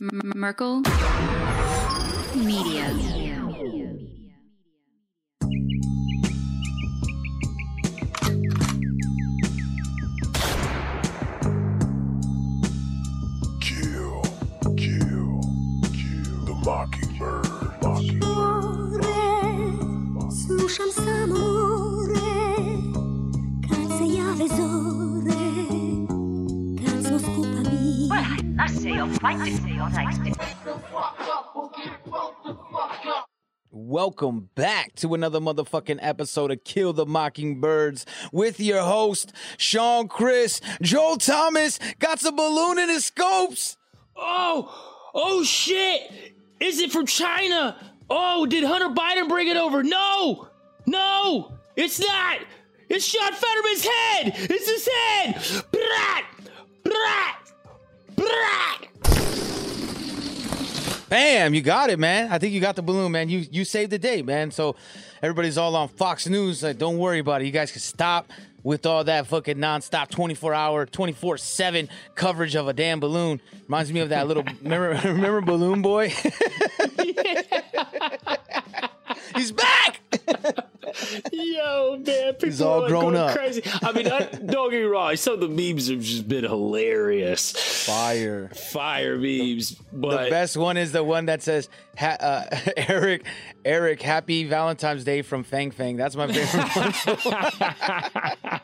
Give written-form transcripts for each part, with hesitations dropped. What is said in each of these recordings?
Merkel Media. Kill the mockingbird. Slušam samore, kad se jave zore, kad smo skupa mi. Welcome back to another motherfucking episode of Kill the Mockingbirds with your host, Sean Chris. Joel Thomas got some balloon in his scopes. Oh shit! Is it from China? Oh, did Hunter Biden bring it over? No, it's not. It's Sean Fetterman's head. It's his head. Brat, brat, brat. Bam, you got it, man. I think you got the balloon, man. You saved the day, man. So everybody's all on Fox News. Like, don't worry about it. You guys can stop with all that fucking nonstop 24-hour, 24/7 coverage of a damn balloon. Reminds me of that little, remember Balloon Boy? He's back! Yo, man, people He's all are grown going up. crazy. I mean, don't get me wrong. Some of the memes have just been hilarious. Fire memes. But the best one is the one that says, Eric, happy Valentine's Day from Fang Fang. That's my favorite one.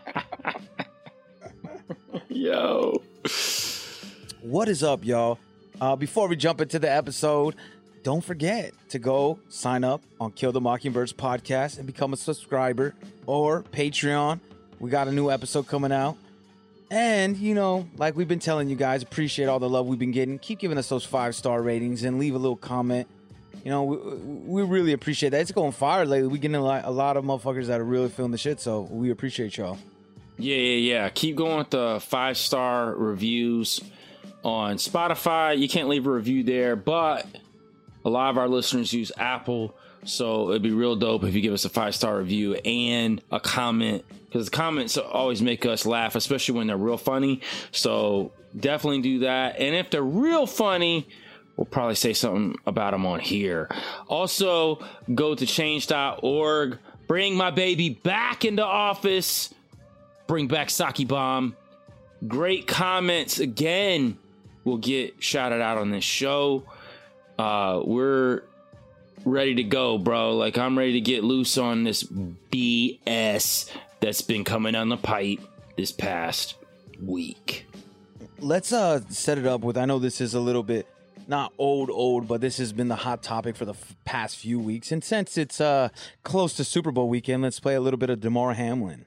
Yo. What is up, y'all? Before we jump into the episode, don't forget to go sign up on Kill the Mockingbirds podcast and become a subscriber or Patreon. We got a new episode coming out. And, you know, like we've been telling you guys, appreciate all the love we've been getting. Keep giving us those 5-star ratings and leave a little comment. You know, we really appreciate that. It's going fire lately. We're getting a lot of motherfuckers that are really feeling the shit, so we appreciate y'all. Yeah. Keep going with the 5-star reviews on Spotify. You can't leave a review there, but a lot of our listeners use Apple, so it'd be real dope if you give us a 5-star review and a comment, because the comments always make us laugh, especially when they're real funny. So definitely do that. And if they're real funny, we'll probably say something about them on here. Also, go to change.org. Bring my baby back into office. Bring back Saki Bomb. Great comments again will get shouted out on this show. We're ready to go, bro. Like, I'm ready to get loose on this BS that's been coming on the pipe this past week. Let's set it up with, I know this is a little bit not old, but this has been the hot topic for the past few weeks. And since it's close to Super Bowl weekend, let's play a little bit of Damar Hamlin.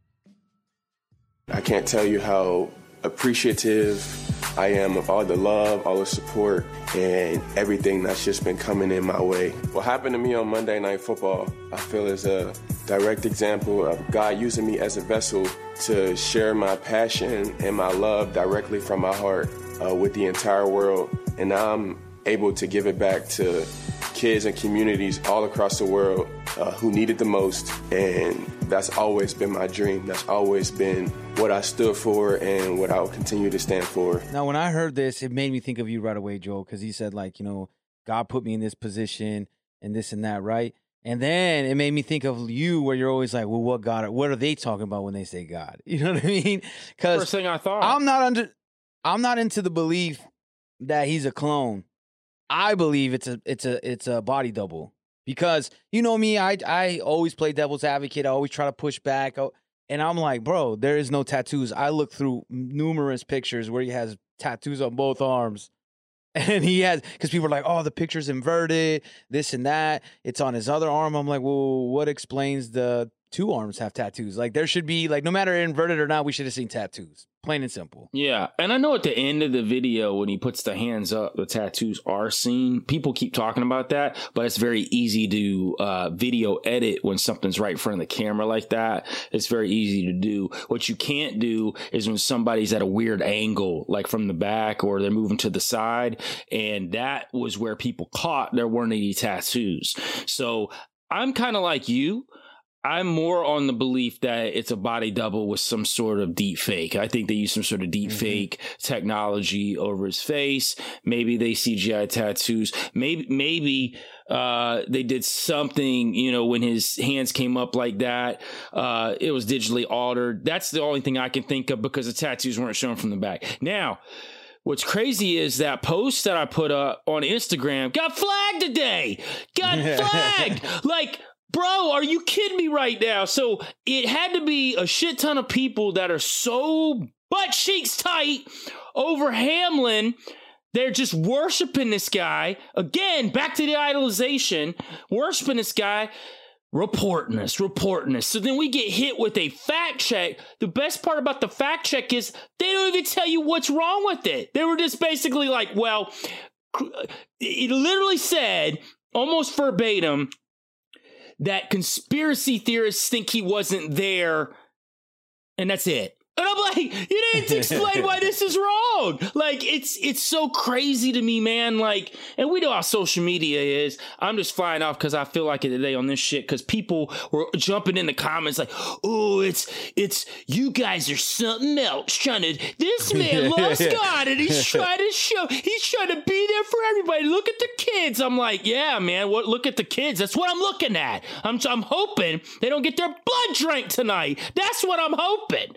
I can't tell you how appreciative I am of all the love, all the support, and everything that's just been coming in my way. What happened to me on Monday Night Football, I feel is a direct example of God using me as a vessel to share my passion and my love directly from my heart with the entire world. And now I'm able to give it back to kids and communities all across the world who need it the most. And that's always been my dream. That's always been what I stood for and what I will continue to stand for. Now, when I heard this, it made me think of you right away, Joel, because he said, like, you know, God put me in this position and this and that, right? And then it made me think of you, where you're always like, well, what are they talking about when they say God? You know what I mean? Because First thing I thought. I'm not into the belief that he's a clone. I believe it's a body double, because you know me, I always play devil's advocate. I always try to push back, and I'm like, bro, there is no tattoos. I look through numerous pictures where he has tattoos on both arms, and he has, because people are like, oh, the picture's inverted, this and that. It's on his other arm. I'm like, well, what explains the two arms have tattoos? Like, there should be, like, no matter inverted or not, we should have seen tattoos. Plain and simple. Yeah, and I know at the end of the video when he puts the hands up, the tattoos are seen. People keep talking about that, but it's very easy to video edit when something's right in front of the camera like that. It's very easy to do. What you can't do is when somebody's at a weird angle, like from the back or they're moving to the side, and that was where people caught there weren't any tattoos. So I'm kind of like you. I'm more on the belief that it's a body double with some sort of deep fake. I think they use some sort of deep fake technology over his face. Maybe they CGI tattoos. Maybe they did something, you know, when his hands came up like that. It was digitally altered. That's the only thing I can think of because the tattoos weren't shown from the back. Now, what's crazy is that post that I put up on Instagram got flagged today. Got flagged. Like, bro, are you kidding me right now? So it had to be a shit ton of people that are so butt cheeks tight over Hamlin. They're just worshiping this guy. Again, back to the idolization. Worshiping this guy. Reporting us. So then we get hit with a fact check. The best part about the fact check is they don't even tell you what's wrong with it. They were just basically like, well, it literally said, almost verbatim, that conspiracy theorists think he wasn't there, and that's it. And I'm like, you didn't explain why this is wrong. Like, it's so crazy to me, man. Like, and we know how social media is. I'm just flying off because I feel like it today on this shit because people were jumping in the comments like, oh, it's you guys are something else. This man loves God and he's trying to be there for everybody. Look at the kids. I'm like, yeah, man, look at the kids. That's what I'm looking at. I'm hoping they don't get their blood drank tonight. That's what I'm hoping.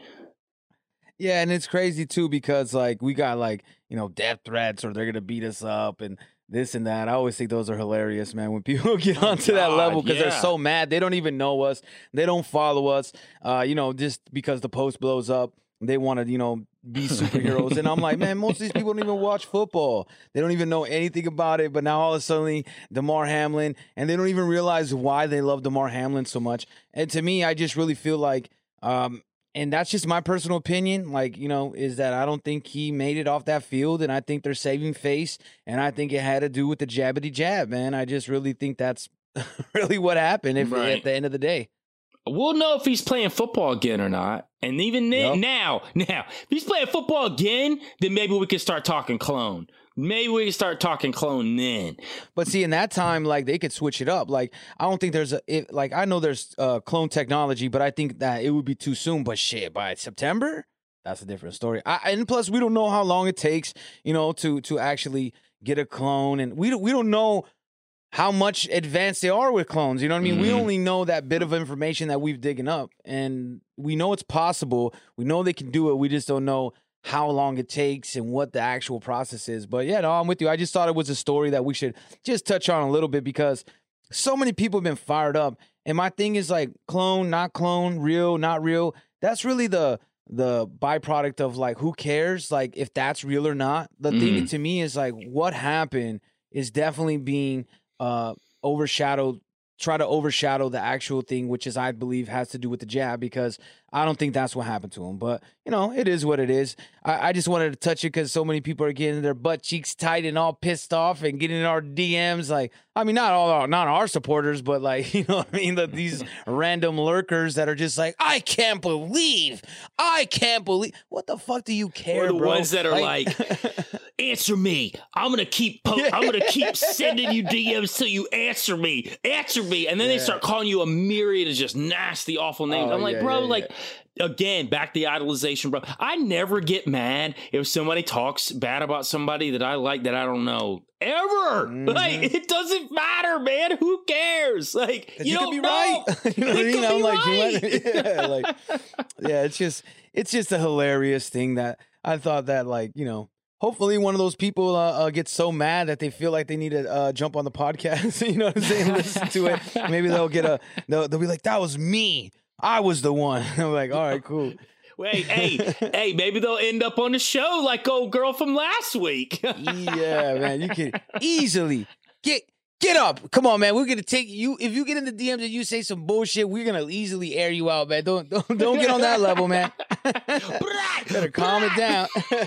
Yeah, and it's crazy too because like we got like, you know, death threats or they're gonna beat us up and this and that. I always think those are hilarious, man. When people get onto that level because they're so mad, they don't even know us, they don't follow us. You know, just because the post blows up, they want to, you know, be superheroes. And I'm like, man, most of these people don't even watch football. They don't even know anything about it. But now all of a sudden, Damar Hamlin, and they don't even realize why they love Damar Hamlin so much. And to me, I just really feel like. And that's just my personal opinion, like, you know, is that I don't think he made it off that field, and I think they're saving face, and I think it had to do with the jabbity jab, man. I just really think that's really what happened at the end of the day. We'll know if he's playing football again or not. And even then, now, if he's playing football again, then maybe we can start talking clone. Maybe we can start talking clone then. But see, in that time, like, they could switch it up. Like, I don't think there's I know there's clone technology, but I think that it would be too soon. But shit, by September, that's a different story. And plus, we don't know how long it takes, you know, to actually get a clone. And we don't know how much advanced they are with clones. You know what I mean? We only know that bit of information that we've digging up. And we know it's possible. We know they can do it. We just don't know how long it takes and what the actual process is. But yeah, no, I'm with you. I just thought it was a story that we should just touch on a little bit because so many people have been fired up. And my thing is like clone, not clone, real, not real. That's really the byproduct of like, who cares? Like if that's real or not. The thing to me is like what happened is definitely being overshadowed, try to overshadow the actual thing, which is, I believe, has to do with the jab, because I don't think that's what happened to him. But, you know, it is what it is. I just wanted to touch it because so many people are getting their butt cheeks tight and all pissed off and getting in our DMs. Like, I mean, not our supporters, but like, you know what I mean? These random lurkers that are just like, I can't believe. What the fuck do you care, or the bro? Ones that are like answer me. I'm gonna keep sending you DMs till you answer me. And then they start calling you a myriad of just nasty, awful names. I'm like, bro, again, back to the idolization, bro. I never get mad if somebody talks bad about somebody that I like that I don't know. Ever. Like, it doesn't matter, man. Who cares? Like, you don't could be know. right. You know what I mean? I'm like, it's just a hilarious thing that I thought that, like, you know, hopefully one of those people gets so mad that they feel like they need to jump on the podcast. You know what I'm saying? Listen to it. Maybe they'll they'll be like, that was me. I was the one. I'm like, all right, cool. Wait, hey, maybe they'll end up on the show like old girl from last week. Yeah, man, you can easily get up. Come on, man. We're gonna take you. If you get in the DMs and you say some bullshit, we're gonna easily air you out, man. Don't get on that level, man. Better calm it down.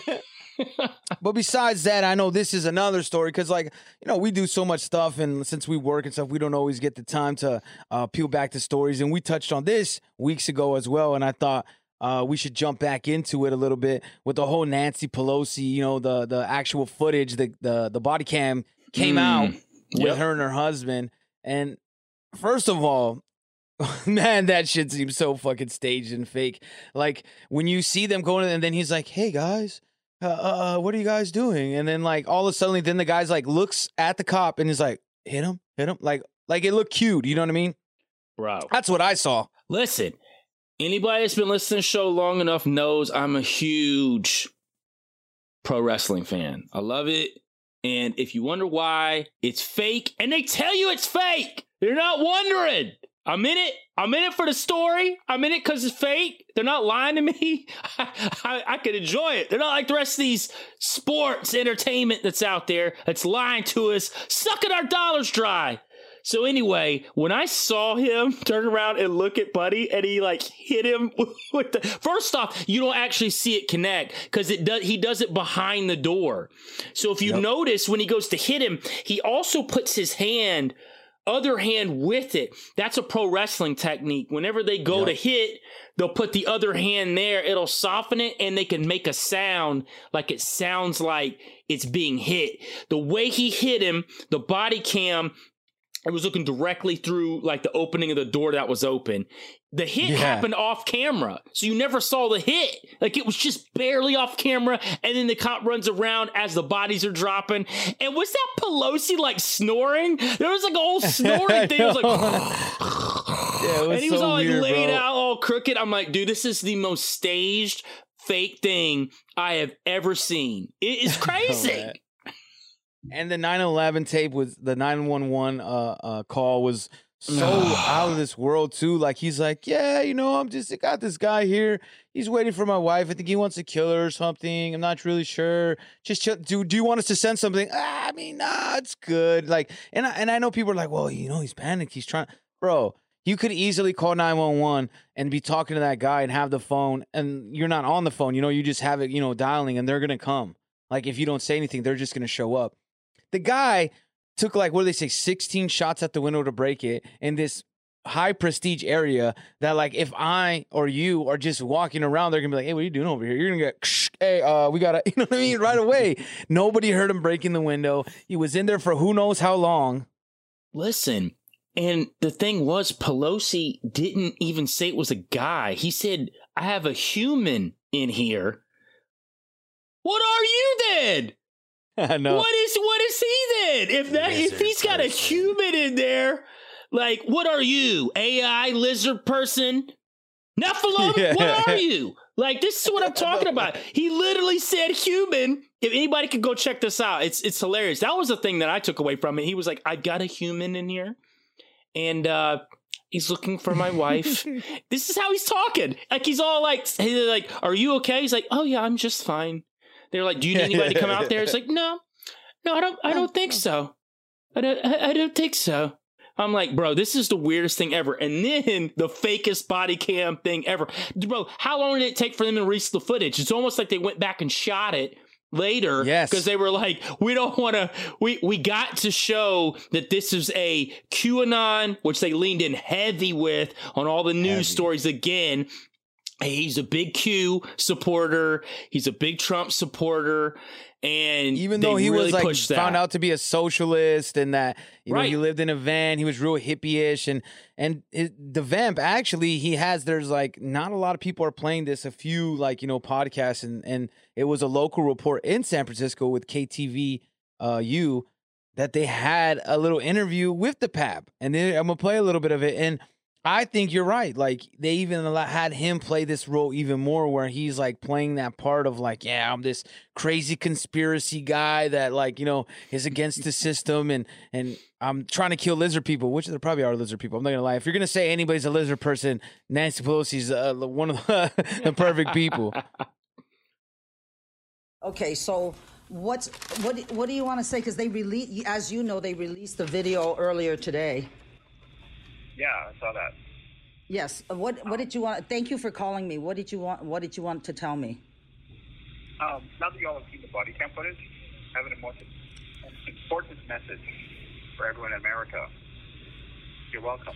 But besides that, I know this is another story because, like, you know, we do so much stuff, and since we work and stuff, we don't always get the time to peel back the stories. And we touched on this weeks ago as well, and I thought we should jump back into it a little bit with the whole Nancy Pelosi. You know, the actual footage, the body cam came out with her and her husband. And first of all, Man, that shit seems so fucking staged and fake. Like when you see them going, and then he's like, "Hey guys, what are you guys doing?" And then like all of a sudden, then the guy's like looks at the cop and is like, hit him," like it looked cute. You know what I mean? Bro, That's what I saw. listen. Anybody that's been listening to the show long enough knows I'm a huge pro wrestling fan. I love it. And if you wonder why, it's fake. And they tell you it's fake. You're not wondering. I'm in it. I'm in it for the story. I'm in it because it's fake. They're not lying to me. I can enjoy it. They're not like the rest of these sports entertainment that's out there that's lying to us, sucking our dollars dry. So anyway, when I saw him turn around and look at Buddy and he like hit him with the, first off, you don't actually see it connect because he does it behind the door. So if you notice when he goes to hit him, he also puts his other hand with it. That's a pro wrestling technique. Whenever they go to hit, they'll put the other hand there. It'll soften it and they can make a sound like it sounds like it's being hit. The way he hit him, the body cam, I was looking directly through like the opening of the door that was open. The hit happened off camera. So you never saw the hit. Like it was just barely off camera. And then the cop runs around as the bodies are dropping. And was that Pelosi like snoring? There was like a whole snoring thing. It was like, It was and he was so all like weird, laid bro. out all crooked. I'm like, dude, this is the most staged fake thing I have ever seen. It is crazy. And the 9/11 tape was the 911 call was so out of this world too. Like he's like, yeah, I got this guy here. He's waiting for my wife. I think he wants to kill her or something. I'm not really sure. Just chill. Do you want us to send something? I mean, nah, it's good. Like, and I know people are like, well, he's panicked. He's trying, bro. You could easily call 911 and be talking to that guy and have the phone, and you're not on the phone. You just have it, dialing, and they're gonna come. Like if you don't say anything, they're just gonna show up. The guy took 16 shots at the window to break it in this high prestige area that if I or you are just walking around, they're going to be like, hey, what are you doing over here? You're going to get, hey, we got to, you know what I mean? Right away. Nobody heard him breaking the window. He was in there for who knows how long. Listen, and the thing was, Pelosi didn't even say it was a guy. He said, I have a human in here. What are you then? I know. What is he then? If he's got a human in there, what are you? AI lizard person? Nephilim? Yeah. What are you? This is what I'm talking about. He literally said human. If anybody could go check this out, it's hilarious. That was the thing that I took away from it. He was like, I've got a human in here, and he's looking for my wife. This is how he's talking. He's all like, are you okay? He's like, oh yeah, I'm just fine. They're like, do you need anybody to come out there? It's like, no, I don't think so. I don't think so. I'm like, bro, this is the weirdest thing ever. And then the fakest body cam thing ever. Bro, how long did it take for them to release the footage? It's almost like they went back and shot it later. Yes. Because they were like, we don't want to, we got to show that this is a QAnon, which they leaned in heavy with on all the news stories again. He's a big Q supporter. He's a big Trump supporter. And even though he really was found out to be a socialist and that, Right. he lived in a van, he was real hippie-ish. And the vamp, actually, there's not a lot of people are playing this, a few podcasts. And it was a local report in San Francisco with KTVU that they had a little interview with the Pap. And then I'm going to play a little bit of it. And I think you're right. They even had him play this role even more where he's playing that part of I'm this crazy conspiracy guy that is against the system and I'm trying to kill lizard people, which there probably are lizard people. I'm not going to lie. If you're going to say anybody's a lizard person, Nancy Pelosi's one of the perfect people. Okay, so what do you want to say? Because they as you know, they released the video earlier today. Yeah, I saw that. Yes. What did you want? Thank you for calling me. What did you want to tell me? Now that you all have seen the body cam footage, I have an important message for everyone in America. You're welcome.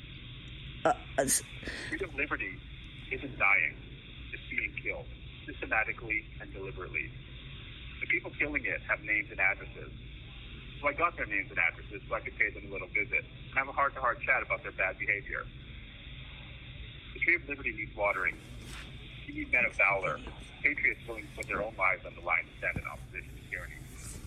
Freedom of liberty isn't dying. It's being killed, systematically and deliberately. The people killing it have names and addresses. So I got their names and addresses so I could pay them a little visit and have a heart-to-heart chat about their bad behavior. tree of liberty needs watering. You need men of valor, patriots willing to put their own lives on the line to stand in opposition to tyranny.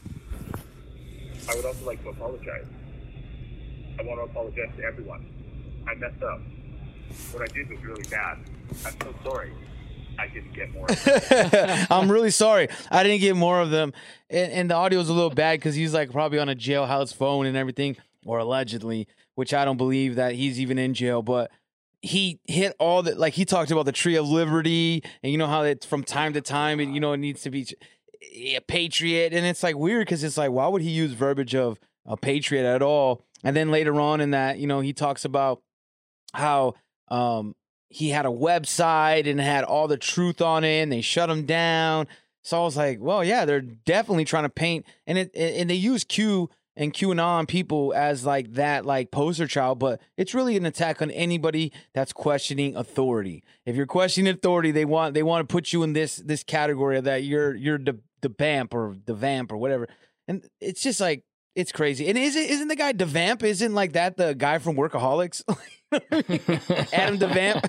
I would also like to apologize. I want to apologize to everyone. I messed up. What I did was really bad. I'm so sorry. I didn't get more of them. I'm really sorry. I didn't get more of them. And the audio was a little bad because he's like probably on a jailhouse phone and everything, or allegedly, which I don't believe that he's even in jail. But he hit all the, like he talked about the Tree of Liberty, and you know how it's from time to time, and you know it needs to be a patriot, and it's like weird because it's like, why would he use verbiage of a patriot at all? And then later on in that, you know, he talks about how he had a website and had all the truth on it, and they shut him down. So I was like, well, yeah, they're definitely trying to paint, and they use Q and QAnon people as like that, like poster child, but it's really an attack on anybody that's questioning authority. If you're questioning authority, they want to put you in this category of that you're the vamp or the vamp or whatever, and it's just like, it's crazy. And isn't the guy DeVamp? Isn't like that the guy from Workaholics? Adam DeVamp.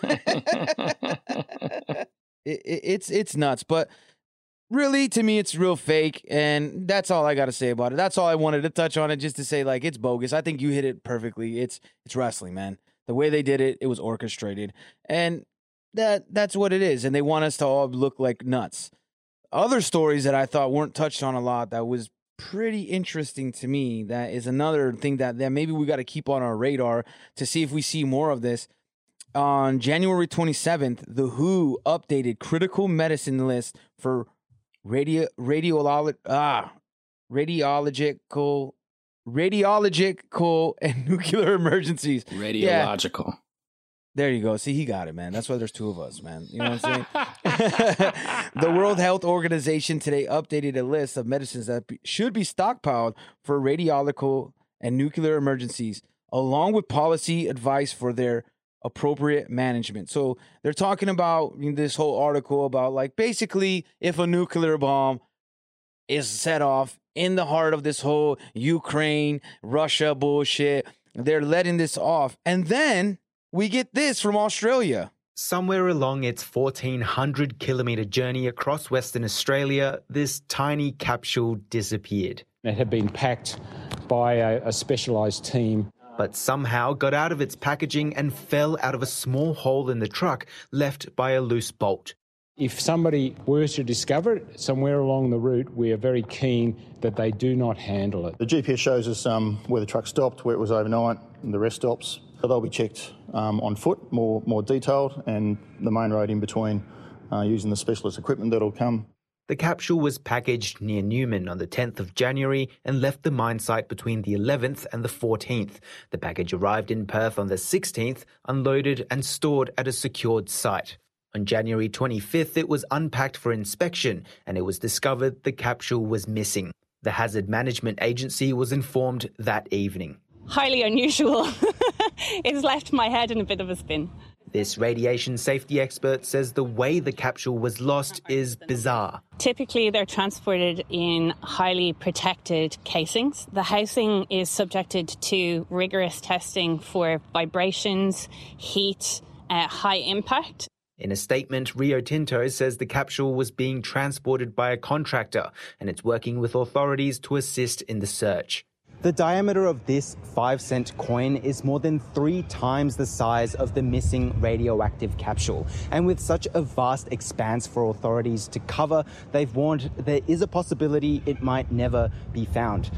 It's nuts, but really, to me, it's real fake, and that's all I got to say about it. That's all I wanted to touch on it, just to say, like, it's bogus. I think you hit it perfectly. It's wrestling, man. The way they did it, it was orchestrated, and that's what it is, and they want us to all look like nuts. Other stories that I thought weren't touched on a lot that was pretty interesting to me, that is another thing that maybe we got to keep on our radar to see if we see more of this. On January 27th, the WHO updated critical medicine list for radiological and nuclear emergencies. Radiological. Yeah. There you go. See, he got it, man. That's why there's two of us, man. You know what I'm saying? The World Health Organization today updated a list of medicines that should be stockpiled for radiological and nuclear emergencies, along with policy advice for their appropriate management. So they're talking about this whole article about, like, basically if a nuclear bomb is set off in the heart of this whole Ukraine, Russia bullshit, they're letting this off. And then we get this from Australia. Somewhere along its 1,400-kilometre journey across Western Australia, this tiny capsule disappeared. It had been packed by a specialised team. But somehow got out of its packaging and fell out of a small hole in the truck left by a loose bolt. If somebody were to discover it somewhere along the route, we are very keen that they do not handle it. The GPS shows us where the truck stopped, where it was overnight, and the rest stops. So they'll be checked on foot, more detailed, and the main road in between using the specialist equipment that'll come. The capsule was packaged near Newman on the 10th of January and left the mine site between the 11th and the 14th. The package arrived in Perth on the 16th, unloaded and stored at a secured site. On January 25th, it was unpacked for inspection, and it was discovered the capsule was missing. The Hazard Management Agency was informed that evening. Highly unusual. It's left my head in a bit of a spin. This radiation safety expert says the way the capsule was lost is bizarre. Typically, they're transported in highly protected casings. The housing is subjected to rigorous testing for vibrations, heat, high impact. In a statement, Rio Tinto says the capsule was being transported by a contractor and it's working with authorities to assist in the search. The diameter of this 5-cent coin is more than 3 times the size of the missing radioactive capsule. And with such a vast expanse for authorities to cover, they've warned there is a possibility it might never be found.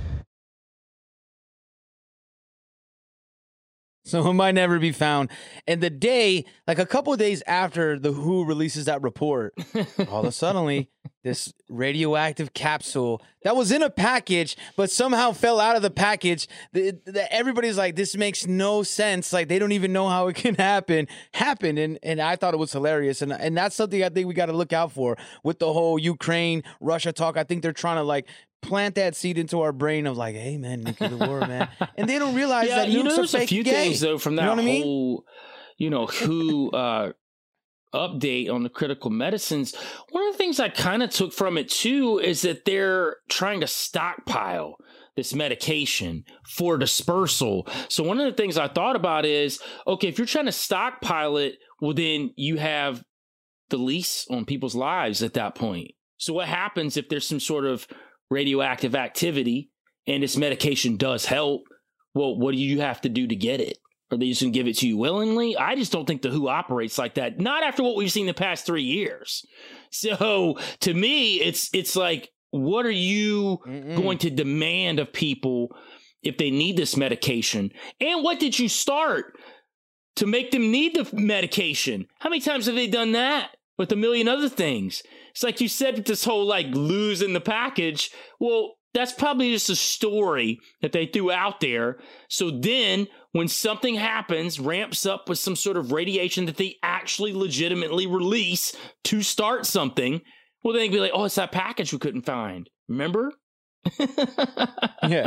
So it might never be found. And the day, like a couple of days after the WHO releases that report, all of a sudden, this radioactive capsule that was in a package, but somehow fell out of the package. Everybody's like, this makes no sense. Like, they don't even know how it can happen. Happened. And I thought it was hilarious. And that's something I think we got to look out for with the whole Ukraine, Russia talk. I think they're trying to, like, plant that seed into our brain of like, hey man, nuclear war, man, and they don't realize that nukes are fake. A few things though from that whole, WHO update on the critical medicines. One of the things I kind of took from it too is that they're trying to stockpile this medication for dispersal. So one of the things I thought about is, okay, if you're trying to stockpile it, well, then you have the lease on people's lives at that point. So what happens if there's some sort of radioactive activity and this medication does help? Well, what do you have to do to get it? Are they just going to give it to you willingly? I just don't think the WHO operates like that. Not after what we've seen the past 3 years. So to me, it's like, what are you going to demand of people if they need this medication? And what did you start to make them need the medication? How many times have they done that with a million other things? It's like you said, with this whole like losing the package. Well, that's probably just a story that they threw out there. So then when something happens, ramps up with some sort of radiation that they actually legitimately release to start something, well, they'd be like, oh, it's that package we couldn't find. Remember? Yeah.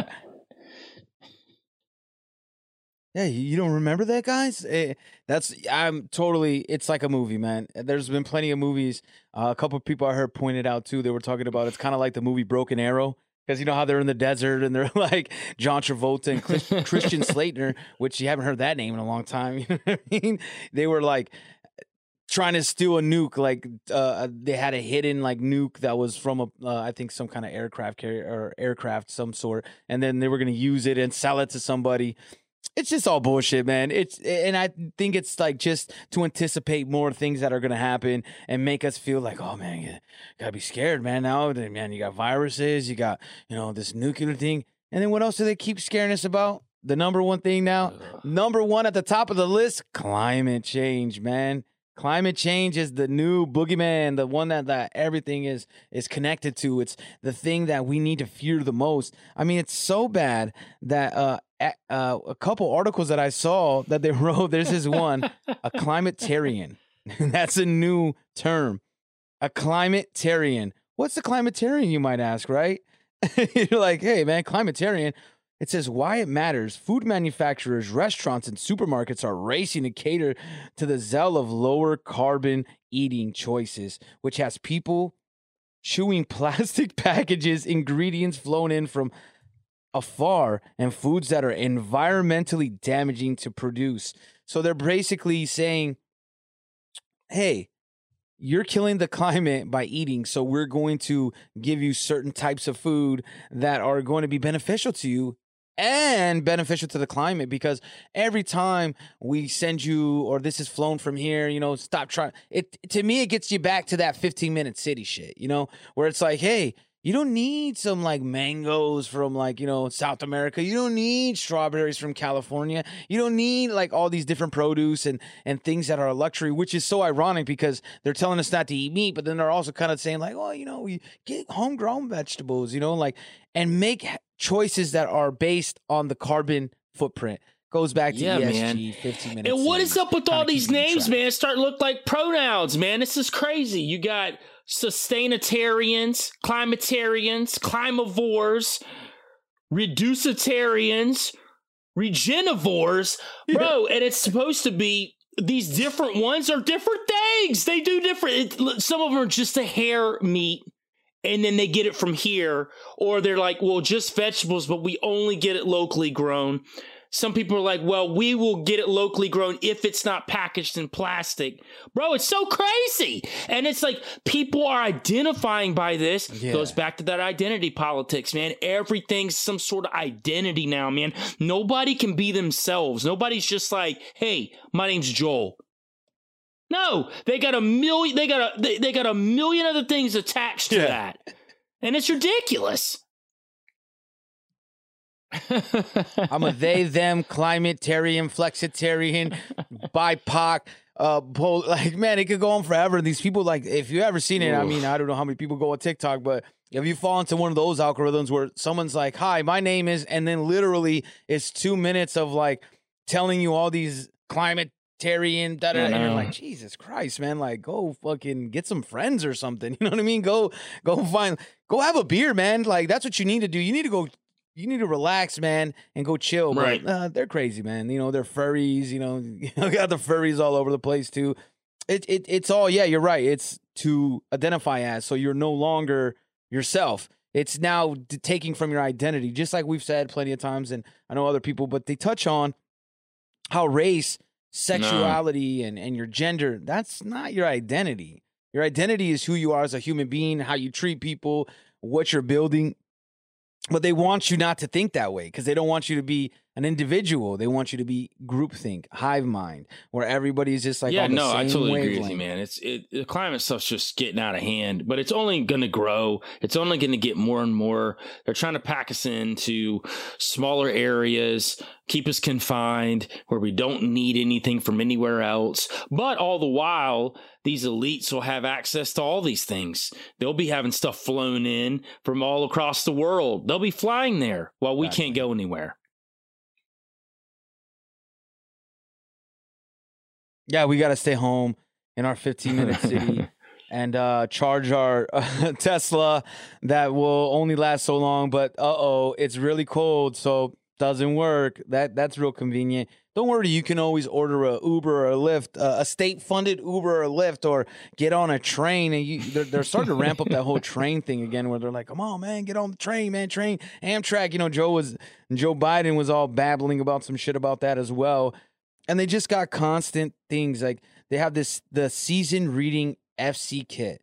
Yeah, you don't remember that, guys? It's like a movie, man. There's been plenty of movies. A couple of people I heard pointed out, too, they were talking about it's kind of like the movie Broken Arrow. Because you know how they're in the desert and they're like John Travolta and Christian Slater, which you haven't heard that name in a long time. You know what I mean? They were like trying to steal a nuke. Like they had a hidden like nuke that was from I think some kind of aircraft carrier or aircraft some sort. And then they were going to use it and sell it to somebody. It's just all bullshit, man. And I think it's like just to anticipate more things that are going to happen and make us feel like, oh man, you gotta be scared, man. Now, man, you got viruses, you got, this nuclear thing. And then what else do they keep scaring us about? The number one thing now, number one at the top of the list, climate change, man. Climate change is the new boogeyman, the one that everything is connected to. It's the thing that we need to fear the most. I mean, it's so bad that a couple articles that I saw that they wrote, there's this one, a climatarian. That's a new term. A climatarian. What's a climatarian, you might ask, right? You're like, hey, man, climatarian. It says why it matters. Food manufacturers, restaurants, and supermarkets are racing to cater to the zeal of lower carbon eating choices, which has people chewing plastic packages, ingredients flown in from afar, and foods that are environmentally damaging to produce. So they're basically saying, hey, you're killing the climate by eating, so we're going to give you certain types of food that are going to be beneficial to you and beneficial to the climate, because every time we send you, or this is flown from here, stop trying it. To me, it gets you back to that 15-minute city shit, where it's like, hey, you don't need some like mangoes from like, South America. You don't need strawberries from California. You don't need like all these different produce and things that are a luxury, which is so ironic because they're telling us not to eat meat, but then they're also kind of saying like, oh, we get homegrown vegetables, and make choices that are based on the carbon footprint. Goes back to ESG, 15 minutes. And what is up with all these names, man? Start to look like pronouns, man. This is crazy. You got sustainitarians, climatarians, climavores, reducitarians, regenivores, bro. And it's supposed to be these different ones are different things. They do different. Some of them are just a hair meat, and then they get it from here, or they're like, well, just vegetables, but we only get it locally grown. Some people are like, well, we will get it locally grown if it's not packaged in plastic. Bro, it's so crazy. And it's like people are identifying by this. Yeah. Goes back to that identity politics, man. Everything's some sort of identity now, man. Nobody can be themselves. Nobody's just like, hey, my name's Joel. No, they got a million. They got a million other things attached to that, and it's ridiculous. I'm a they, them, climatarian, flexitarian, BIPOC, like, man, it could go on forever. These people, like, if you ever seen it, I mean, I don't know how many people go on TikTok, but if you fall into one of those algorithms where someone's like, hi, my name is, and then literally it's 2 minutes of like telling you all these climatarian, and you're like, Jesus Christ, man, like, go fucking get some friends or something. You know what I mean? Go have a beer, man. Like, that's what you need to do. You need to relax, man, and go chill. Right. But they're crazy, man. They're furries, got the furries all over the place too. It's all, yeah, you're right. It's to identify as, so you're no longer yourself. It's now taking from your identity, just like we've said plenty of times, and I know other people, but they touch on how race sexuality and your gender, that's not your identity. Your identity is who you are as a human being, how you treat people, what you're building. But they want you not to think that way because they don't want you to be an individual. They want you to be groupthink, hive mind, where everybody's just like on the same I totally wavelength. agree with you, man. The climate stuff's just getting out of hand, but it's only going to grow. It's only going to get more and more. They're trying to pack us into smaller areas, keep us confined where we don't need anything from anywhere else. But all the while, these elites will have access to all these things. They'll be having stuff flown in from all across the world. They'll be flying there while we can't go anywhere. Yeah, we got to stay home in our 15-minute city and charge our Tesla that will only last so long. But it's really cold, so doesn't work. That's real convenient. Don't worry, you can always order a Uber or a Lyft, a state-funded Uber or a Lyft, or get on a train. And they're starting to ramp up that whole train thing again, where they're like, "Come on, man, get on the train, man, train, Amtrak." You know, Joe Biden was all babbling about some shit about that as well. And they just got constant things like they have the season reading FC kit.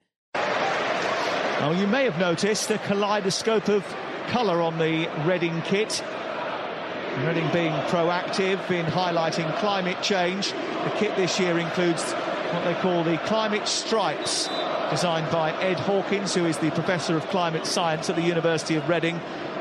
Oh, you may have noticed the kaleidoscope of colour on the Reading kit. Reading being proactive in highlighting climate change. The kit this year includes what they call the Climate Stripes, designed by Ed Hawkins, who is the Professor of Climate Science at the University of Reading.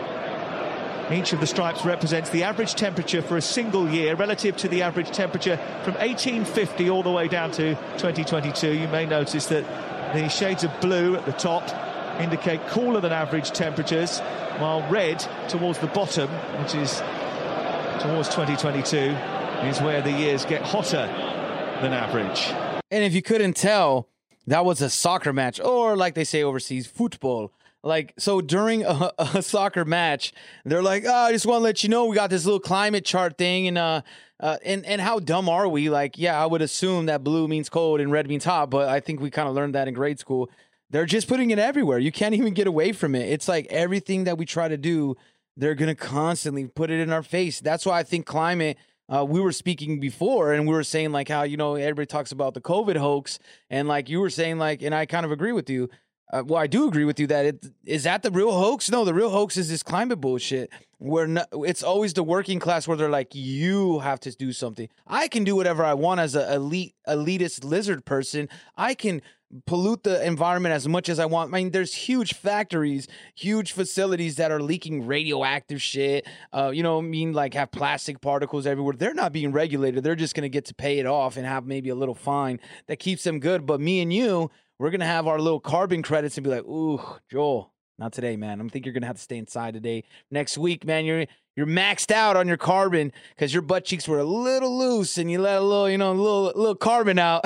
Each of the stripes represents the average temperature for a single year relative to the average temperature from 1850 all the way down to 2022. You may notice that the shades of blue at the top indicate cooler than average temperatures, while red towards the bottom, which is towards 2022, is where the years get hotter than average. And if you couldn't tell, that was a soccer match, or like they say overseas, football. Like, so during a soccer match, they're like, "Oh, I just want to let you know we got this little climate chart thing." And how dumb are we? Like, yeah, I would assume that blue means cold and red means hot, but I think we kind of learned that in grade school. They're just putting it everywhere. You can't even get away from it. It's like everything that we try to do, they're going to constantly put it in our face. That's why I think climate, we were speaking before and we were saying like how, you know, everybody talks about the COVID hoax. And like you were saying, like, and I kind of agree with you. Well, I do agree with you that is that the real hoax? No, the real hoax is this climate bullshit. It's always the working class where they're like, you have to do something. I can do whatever I want as an elitist lizard person. I can pollute the environment as much as I want. I mean, there's huge factories, huge facilities that are leaking radioactive shit. You know, I mean, like have plastic particles everywhere. They're not being regulated. They're just going to get to pay it off and have maybe a little fine that keeps them good. But me and you, we're going to have our little carbon credits and be like, ooh, Joel, not today, man. I think you're going to have to stay inside today. Next week, man, you're maxed out on your carbon because your butt cheeks were a little loose and you let a little, you know, a little carbon out.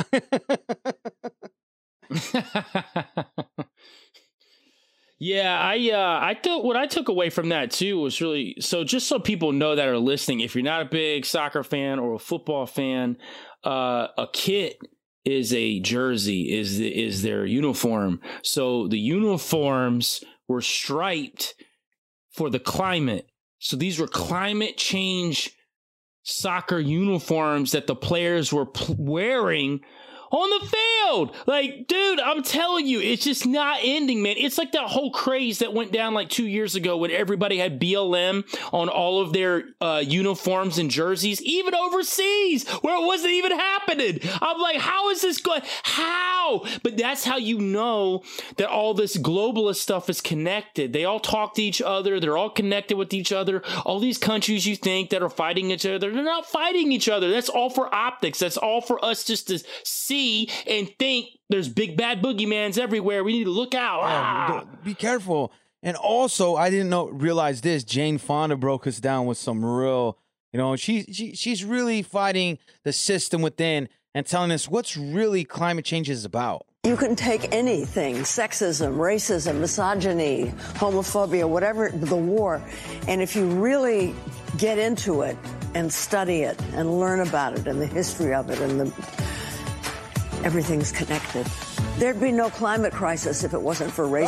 Yeah, I thought what I took away from that too was really, so just so people know that are listening, if you're not a big soccer fan or a football fan, a kit is a jersey, is their uniform. So the uniforms were striped for the climate. So these were climate change soccer uniforms that the players were wearing on the field. Like, dude, I'm telling you, it's just not ending, man. It's like that whole craze that went down like 2 years ago when everybody had BLM on all of their uniforms and jerseys, even overseas where it wasn't even happening. I'm like, how is this going? How? But that's how you know that all this globalist stuff is connected. They all talk to each other. They're all connected with each other. All these countries you think that are fighting each other, they're not fighting each other. That's all for optics. That's all for us just to see and think there's big bad boogeyman's everywhere. We need to look out. Be careful. And also, I didn't realize this. Jane Fonda broke us down with some real, you know, she's really fighting the system within and telling us what's really climate change is about. You can take anything, sexism, racism, misogyny, homophobia, whatever, the war, and if you really get into it and study it and learn about it and the history of it and everything's connected. There'd be no climate crisis if it wasn't for racism.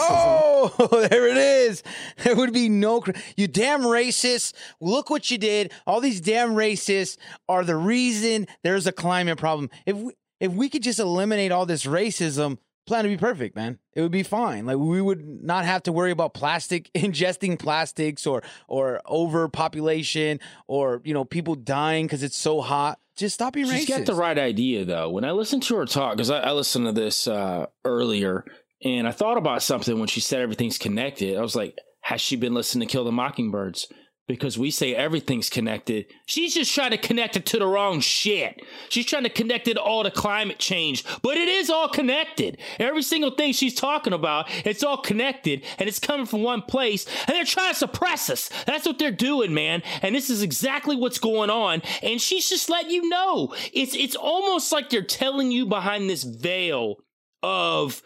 Oh, there it is. There would be no... You damn racist. Look what you did. All these damn racists are the reason there's a climate problem. If we could just eliminate all this racism, planet would be perfect, man. It would be fine. Like, we would not have to worry about ingesting plastics or overpopulation or, people dying because it's so hot. Just stop being racist. She's got the right idea, though. When I listened to her talk, because I listened to this earlier, and I thought about something when she said everything's connected. I was like, has she been listening to Kill the Mockingbirds? Because we say everything's connected. She's just trying to connect it to the wrong shit. She's trying to connect it all to climate change. But it is all connected. Every single thing she's talking about, it's all connected. And it's coming from one place. And they're trying to suppress us. That's what they're doing, man. And this is exactly what's going on. And she's just letting you know. It's almost like they're telling you behind this veil of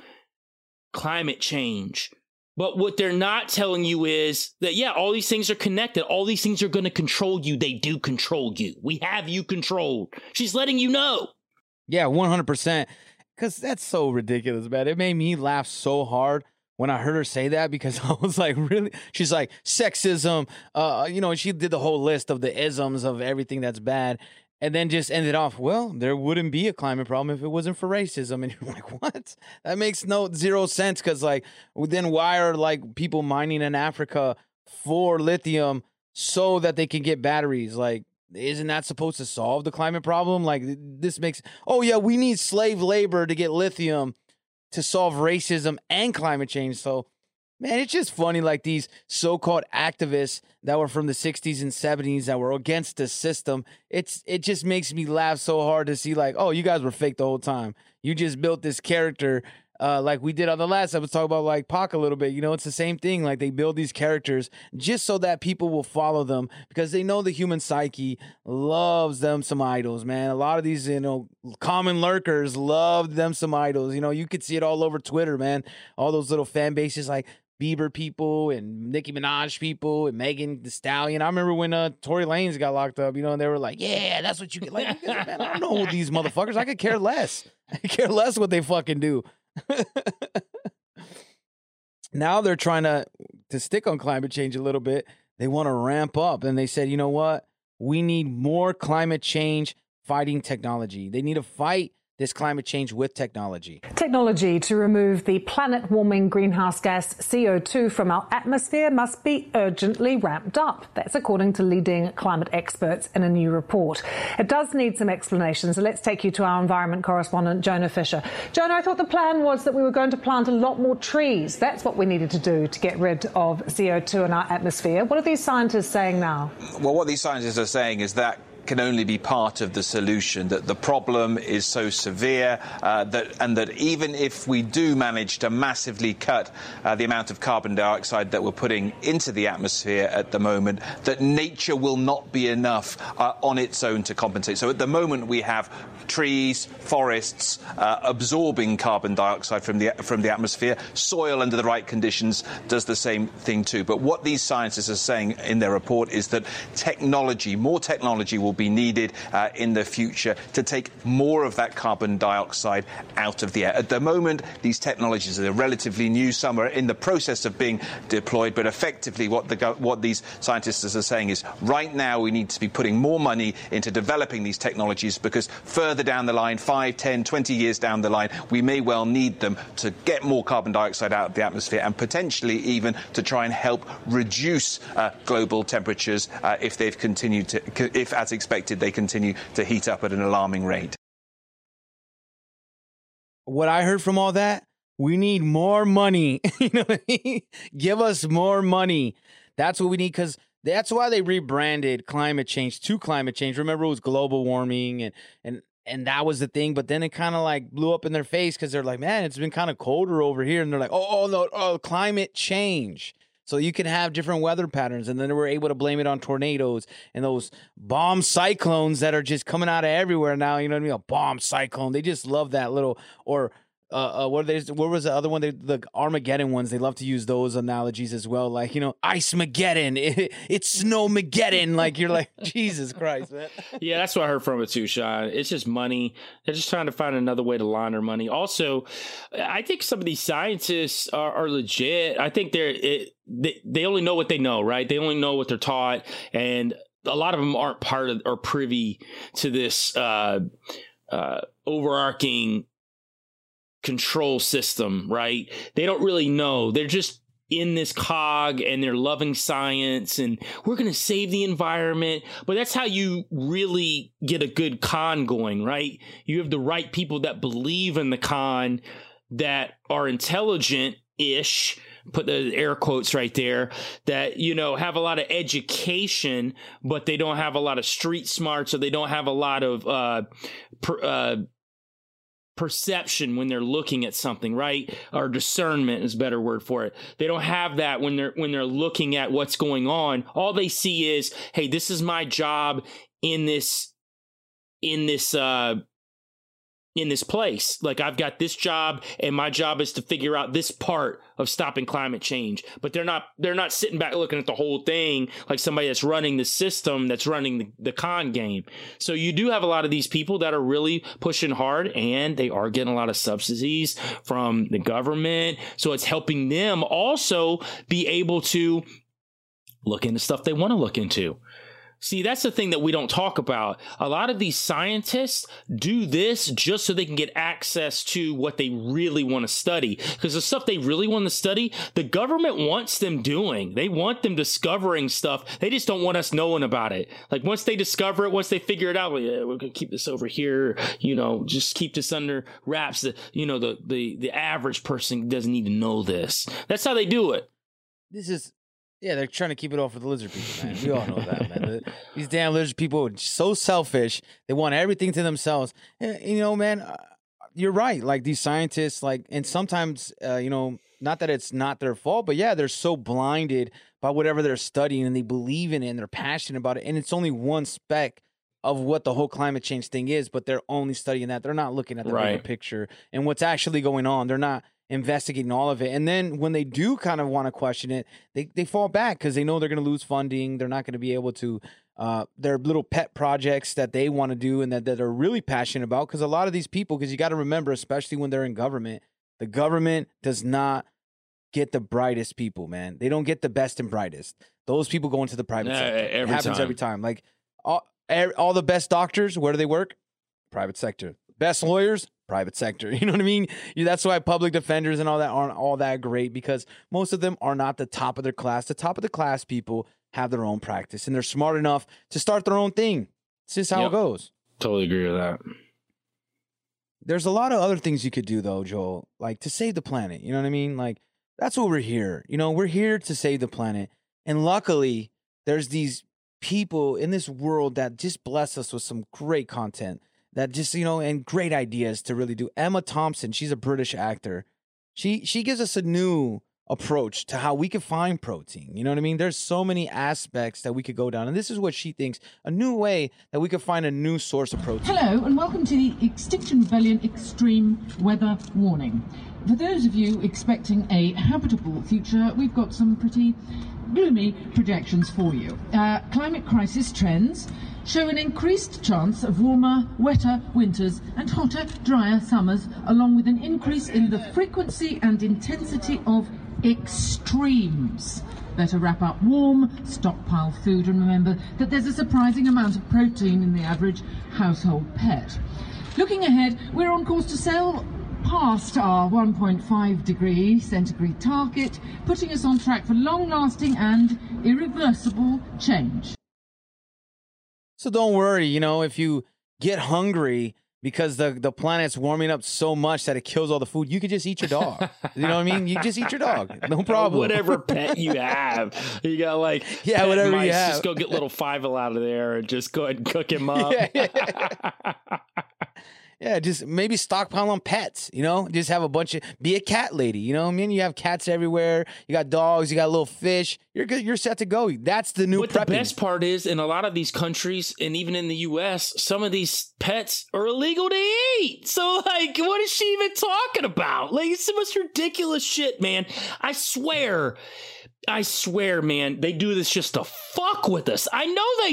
climate change. But what they're not telling you is that, yeah, all these things are connected. All these things are going to control you. They do control you. We have you controlled. She's letting you know. Yeah, 100%. Because that's so ridiculous, man. It made me laugh so hard when I heard her say that, because I was like, really? She's like, sexism. She did the whole list of the isms of everything that's bad. And then just ended off, well, there wouldn't be a climate problem if it wasn't for racism. And you're like, what? That makes zero sense, because, like, then why are, like, people mining in Africa for lithium so that they can get batteries? Like, isn't that supposed to solve the climate problem? Like, this makes, oh, yeah, we need slave labor to get lithium to solve racism and climate change. So, man, it's just funny, like, these so-called activists that were from the 60s and 70s that were against the system. It just makes me laugh so hard to see, like, oh, you guys were fake the whole time. You just built this character like we did on the last episode, talk about, like, Pac a little bit. It's the same thing. Like, they build these characters just so that people will follow them, because they know the human psyche loves them some idols, man. A lot of these, common lurkers love them some idols. You could see it all over Twitter, man. All those little fan bases, like Bieber people and Nicki Minaj people and Megan Thee Stallion. I remember when Tory Lanez got locked up, and they were like, yeah, that's what you get. Like, man, I don't know these motherfuckers. I could care less. I could care less what they fucking do. Now they're trying to stick on climate change a little bit. They want to ramp up, and they said, you know what? We need more climate change fighting technology. They need to fight this climate change with technology. Technology to remove the planet-warming greenhouse gas CO2 from our atmosphere must be urgently ramped up. That's according to leading climate experts in a new report. It does need some explanation, so let's take you to our environment correspondent, Jonah Fisher. Jonah, I thought the plan was that we were going to plant a lot more trees. That's what we needed to do to get rid of CO2 in our atmosphere. What are these scientists saying now? Well, what these scientists are saying is that can only be part of the solution, that the problem is so severe that even if we do manage to massively cut the amount of carbon dioxide that we're putting into the atmosphere at the moment, that nature will not be enough on its own to compensate. So at the moment we have trees, forests absorbing carbon dioxide from the atmosphere. Soil under the right conditions does the same thing too. But what these scientists are saying in their report is that more technology will be needed in the future to take more of that carbon dioxide out of the air. At the moment, these technologies are relatively new. Some are in the process of being deployed, but effectively what these scientists are saying is right now we need to be putting more money into developing these technologies, because further down the line, 5, 10, 20 years down the line, we may well need them to get more carbon dioxide out of the atmosphere, and potentially even to try and help reduce global temperatures if they've continued to, if as expected, they continue to heat up at an alarming rate. What I heard from all that, we need more money. You know what I mean? Give us more money. That's what we need, because that's why they rebranded climate change to climate change. Remember, it was global warming, and that was the thing. But then it kind of like blew up in their face, because they're like, man, it's been kind of colder over here. And they're like, oh, climate change. So you can have different weather patterns, and then they were able to blame it on tornadoes and those bomb cyclones that are just coming out of everywhere now. You know what I mean? A bomb cyclone. They just love that little, or what was the other one? The Armageddon ones. They love to use those analogies as well. Like, Ice-mageddon, it's Snowmageddon. Like, you're like, Jesus Christ, man. Yeah, that's what I heard from it too, Sean. It's just money. They're just trying to find another way to launder money. Also, I think some of these scientists are legit. I think they only know what they know, right? They only know what they're taught, and a lot of them aren't part of or privy to this overarching control system, right? They don't really know. They're just in this cog and they're loving science and we're going to save the environment. But that's how you really get a good con going, right? You have the right people that believe in the con, that are intelligent-ish, put the air quotes right there, that, have a lot of education, but they don't have a lot of street smarts, or they don't have a lot of perception when they're looking at something, right? Or discernment is a better word for it. They don't have that when they're looking at what's going on. All they see is, hey, this is my job in this place. Like, I've got this job and my job is to figure out this part of stopping climate change. But they're not sitting back looking at the whole thing like somebody that's running the system, that's running the con game. So you do have a lot of these people that are really pushing hard, and they are getting a lot of subsidies from the government. So it's helping them also be able to look into stuff they want to look into. See, that's the thing that we don't talk about. A lot of these scientists do this just so they can get access to what they really want to study. Because the stuff they really want to study, the government wants them doing. They want them discovering stuff. They just don't want us knowing about it. Like, once they discover it, once they figure it out, we're going to keep this over here, just keep this under wraps. The average person doesn't need to know this. That's how they do it. Yeah, they're trying to keep it all for the lizard people, man. We all know that, man. These damn lizard people are so selfish. They want everything to themselves. Man, you're right. Like, these scientists, and sometimes, not that it's not their fault, but yeah, they're so blinded by whatever they're studying, and they believe in it and they're passionate about it. And it's only one speck of what the whole climate change thing is, but they're only studying that. They're not looking at the bigger picture and what's actually going on. They're not investigating all of it. And then when they do kind of want to question it, they fall back because they know they're going to lose funding. They're not going to be able to, their little pet projects that they want to do and that they're really passionate about. Because a lot of these people, because you got to remember, especially when they're in government, the government does not get the brightest people, man. They don't get the best and brightest. Those people go into the private sector. It happens every time. Like, all the best doctors, where do they work? Private sector. Best lawyers, private sector. You know what I mean? That's why public defenders and all that aren't all that great, because most of them are not the top of their class. The top of the class people have their own practice, and they're smart enough to start their own thing. It's just how it goes. Totally agree with that. There's a lot of other things you could do, though, Joel, like to save the planet. You know what I mean? Like, that's what we're here. We're here to save the planet. And luckily, there's these people in this world that just bless us with some great content. That just, and great ideas to really do. Emma Thompson, she's a British actor. She gives us a new approach to how we can find protein. You know what I mean? There's so many aspects that we could go down. And this is what she thinks, a new way that we could find a new source of protein. Hello, and welcome to the Extinction Rebellion Extreme Weather Warning. For those of you expecting a habitable future, we've got some pretty gloomy projections for you. Climate crisis trends show an increased chance of warmer, wetter winters and hotter, drier summers, along with an increase in the frequency and intensity of extremes. Better wrap up warm, stockpile food, and remember that there's a surprising amount of protein in the average household pet. Looking ahead, we're on course to sail past our 1.5 degree centigrade target, putting us on track for long-lasting and irreversible change. So don't worry, if you get hungry because the planet's warming up so much that it kills all the food, you could just eat your dog. You know what I mean? You just eat your dog. No problem. Whatever pet you have. You got whatever mice, you have. Just go get little Fievel out of there and just go ahead and cook him up. Yeah, just maybe stockpile on pets, you know? Just have be a cat lady, you know what I mean? You have cats everywhere. You got dogs, you got little fish. You're good. You're set to go. That's the new prepping. The best part is, in a lot of these countries, and even in the U.S., some of these pets are illegal to eat. So, like, what is she even talking about? Like, it's the most ridiculous shit, man. I swear, man, they do this just to fuck with us. I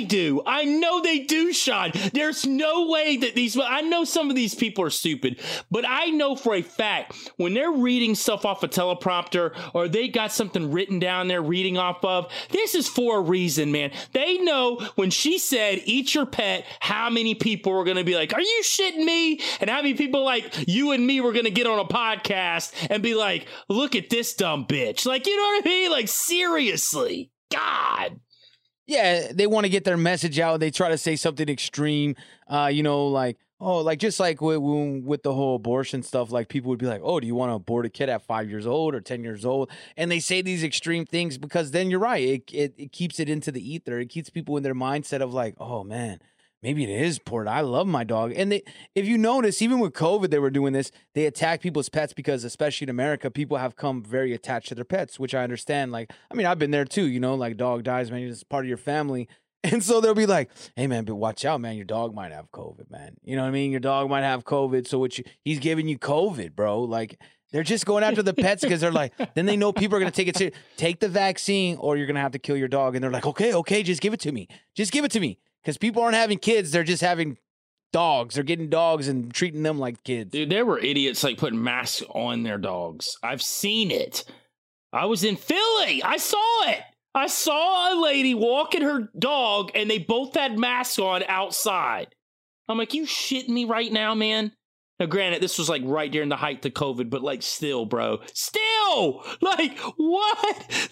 know they do, Sean. There's no way that I know some of these people are stupid, but I know for a fact when they're reading stuff off a teleprompter or they got something written down there reading off of, this is for a reason, man. They know when she said, eat your pet, how many people were going to be like, are you shitting me? And how many people like you and me were going to get on a podcast and be like, look at this dumb bitch. Like, you know what I mean? Like, seriously, God. Yeah, they want to get their message out. They try to say something extreme, you know, like, oh, like just like with the whole abortion stuff, like people would be like, oh, do you want to abort a kid at 5 years old or 10 years old? And they say these extreme things because then you're right. It keeps it into the ether. It keeps people in their mindset of like, oh, man, maybe it is important. I love my dog. And if you notice, even with COVID, they were doing this. They attack people's pets because, especially in America, people have come very attached to their pets, which I understand. Like, I mean, I've been there too, you know, like dog dies, man, it's part of your family. And so they'll be like, hey, man, but watch out, man. Your dog might have COVID, man. You know what I mean? Your dog might have COVID. So he's giving you COVID, bro. Like, they're just going after the pets because they're like, then they know people are going to take it serious. Take the vaccine or you're going to have to kill your dog. And they're like, okay, just give it to me. Just give it to me. Because people aren't having kids, they're just having dogs. They're getting dogs and treating them like kids. Dude, there were idiots like putting masks on their dogs. I've seen it. I was in Philly. I saw it. I saw a lady walking her dog and they both had masks on outside. I'm like, you shitting me right now, man? Now, granted, this was like right during the height of COVID, but like still, bro. Still! Like, what?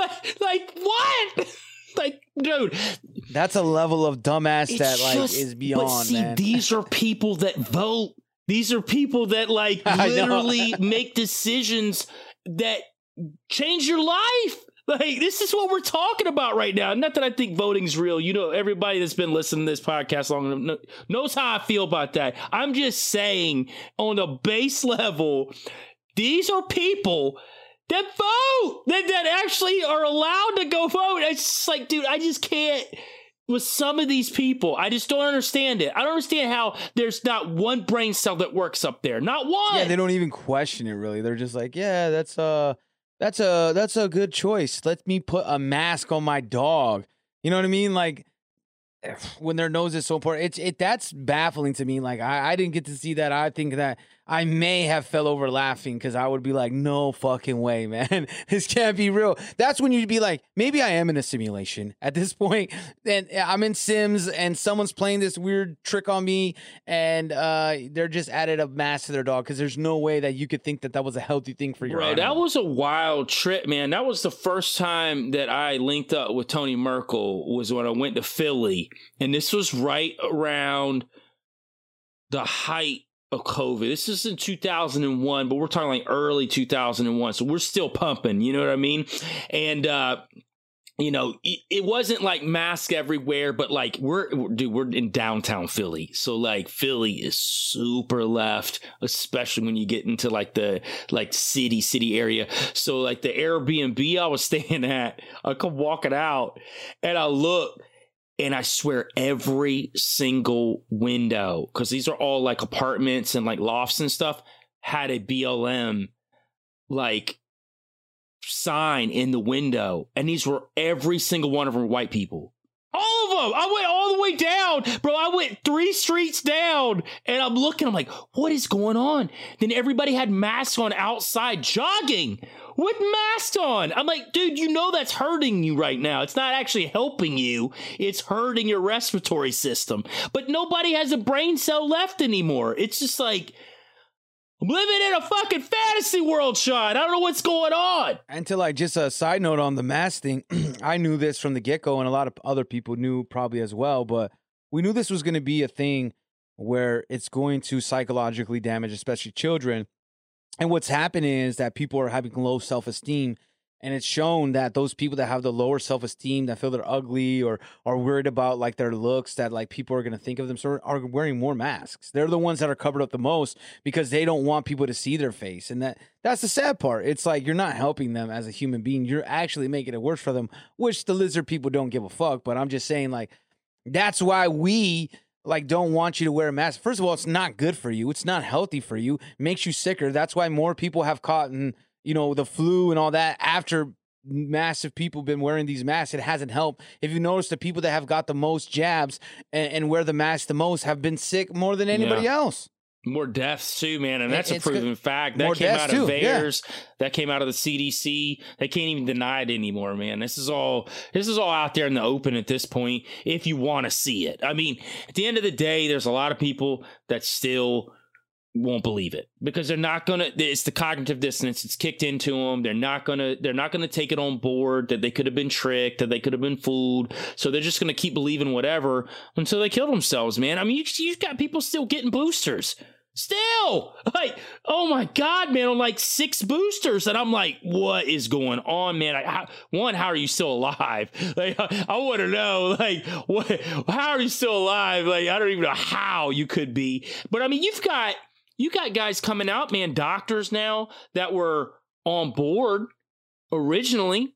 Like what? Like, dude, that's a level of dumbass that like is beyond. But see, man. These are people that vote. These are people that like literally make decisions that change your life. Like, this is what we're talking about right now. Not that I think voting's real. You know, everybody that's been listening to this podcast long enough knows how I feel about that. I'm just saying, on a base level, these are people that vote, that actually are allowed to go vote. It's just like, dude, I just can't. With some of these people, I just don't understand it. I don't understand how there's not one brain cell that works up there. Not one. Yeah, they don't even question it, really. They're just like, yeah, that's a good choice. Let me put a mask on my dog. You know what I mean? Like, when their nose is so important, that's baffling to me. Like, I didn't get to see that. I think that I may have fell over laughing because I would be like, no fucking way, man. This can't be real. That's when you'd be like, maybe I am in a simulation at this point. And I'm in Sims and someone's playing this weird trick on me and they're just added a mask to their dog because there's no way that you could think that was a healthy thing for your animal. That was a wild trip, man. That was the first time that I linked up with Tony Merkel was when I went to Philly. And this was right around the height of COVID. This is in 2001, but we're talking like early 2001. So we're still pumping, you know what I mean? And, you know, it wasn't like mask everywhere, but like we're in downtown Philly. So like Philly is super left, especially when you get into like the city area. So like the Airbnb I was staying at, I come walking out and I look. And I swear every single window, because these are all like apartments and like lofts and stuff, had a BLM like sign in the window. And these were every single one of them were white people. All of them. I went all the way down, bro. I went 3 streets down and I'm looking. I'm like, what is going on? Then everybody had masks on outside jogging with masks on. I'm like, dude, you know that's hurting you right now. It's not actually helping you. It's hurting your respiratory system. But nobody has a brain cell left anymore. It's just like, I'm living in a fucking fantasy world, Sean. I don't know what's going on. And to like just a side note on the mask thing, I knew this from the get-go, and a lot of other people knew probably as well, but we knew this was going to be a thing where it's going to psychologically damage, especially children. And what's happening is that people are having low self-esteem And it's shown that those people that have the lower self-esteem, that feel they're ugly or are worried about like their looks, that like people are going to think of them, are wearing more masks. They're the ones that are covered up the most because they don't want people to see their face. And that's the sad part. It's like you're not helping them as a human being. You're actually making it worse for them, which the lizard people don't give a fuck. But I'm just saying, like, that's why we like don't want you to wear a mask. First of all, it's not good for you. It's not healthy for you. It makes you sicker. That's why more people have caught the flu and all that after massive people been wearing these masks. It hasn't helped. If you notice, the people that have got the most jabs and wear the mask the most have been sick more than anybody else. More deaths too, man, and that's a proven fact. That More came deaths out of too, yeah. VAERS. That came out of the CDC. They can't even deny it anymore, man. This is all out there in the open at this point. If you want to see it, I mean, at the end of the day, there's a lot of people that still won't believe it because they're not gonna. It's the cognitive dissonance. It's kicked into them. They're not gonna take it on board that they could have been tricked, that they could have been fooled. So they're just gonna keep believing whatever until they kill themselves, man. I mean, you've got people still getting boosters. Still, like, oh my God, man, on like 6 boosters. And I'm like, what is going on, man? How are you still alive? Like, I want to know, like, how are you still alive? Like, I don't even know how you could be. But I mean, you got guys coming out, man, doctors now that were on board originally.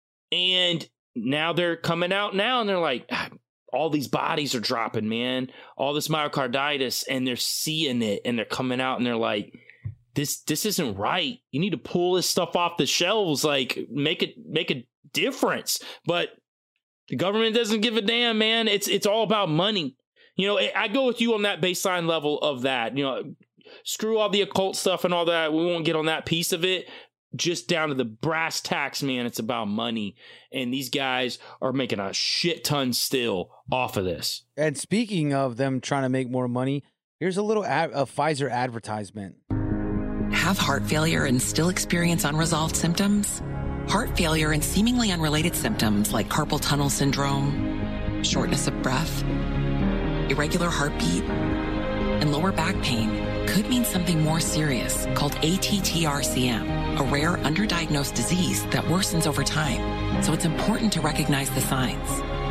And now they're coming out now and they're like, all these bodies are dropping, man. All this myocarditis, and they're seeing it, and they're coming out, and they're like, "This isn't right. You need to pull this stuff off the shelves. Like, make a difference." But the government doesn't give a damn, man. It's all about money. You know, I go with you on that baseline level of that. You know, screw all the occult stuff and all that. We won't get on that piece of it. Just down to the brass tacks, man. It's about money. And these guys are making a shit ton still off of this. And speaking of them trying to make more money, here's a little a Pfizer advertisement. Have heart failure and still experience unresolved symptoms? Heart failure and seemingly unrelated symptoms like carpal tunnel syndrome, shortness of breath, irregular heartbeat, and lower back pain could mean something more serious called ATTR-CM, a rare underdiagnosed disease that worsens over time. So it's important to recognize the signs.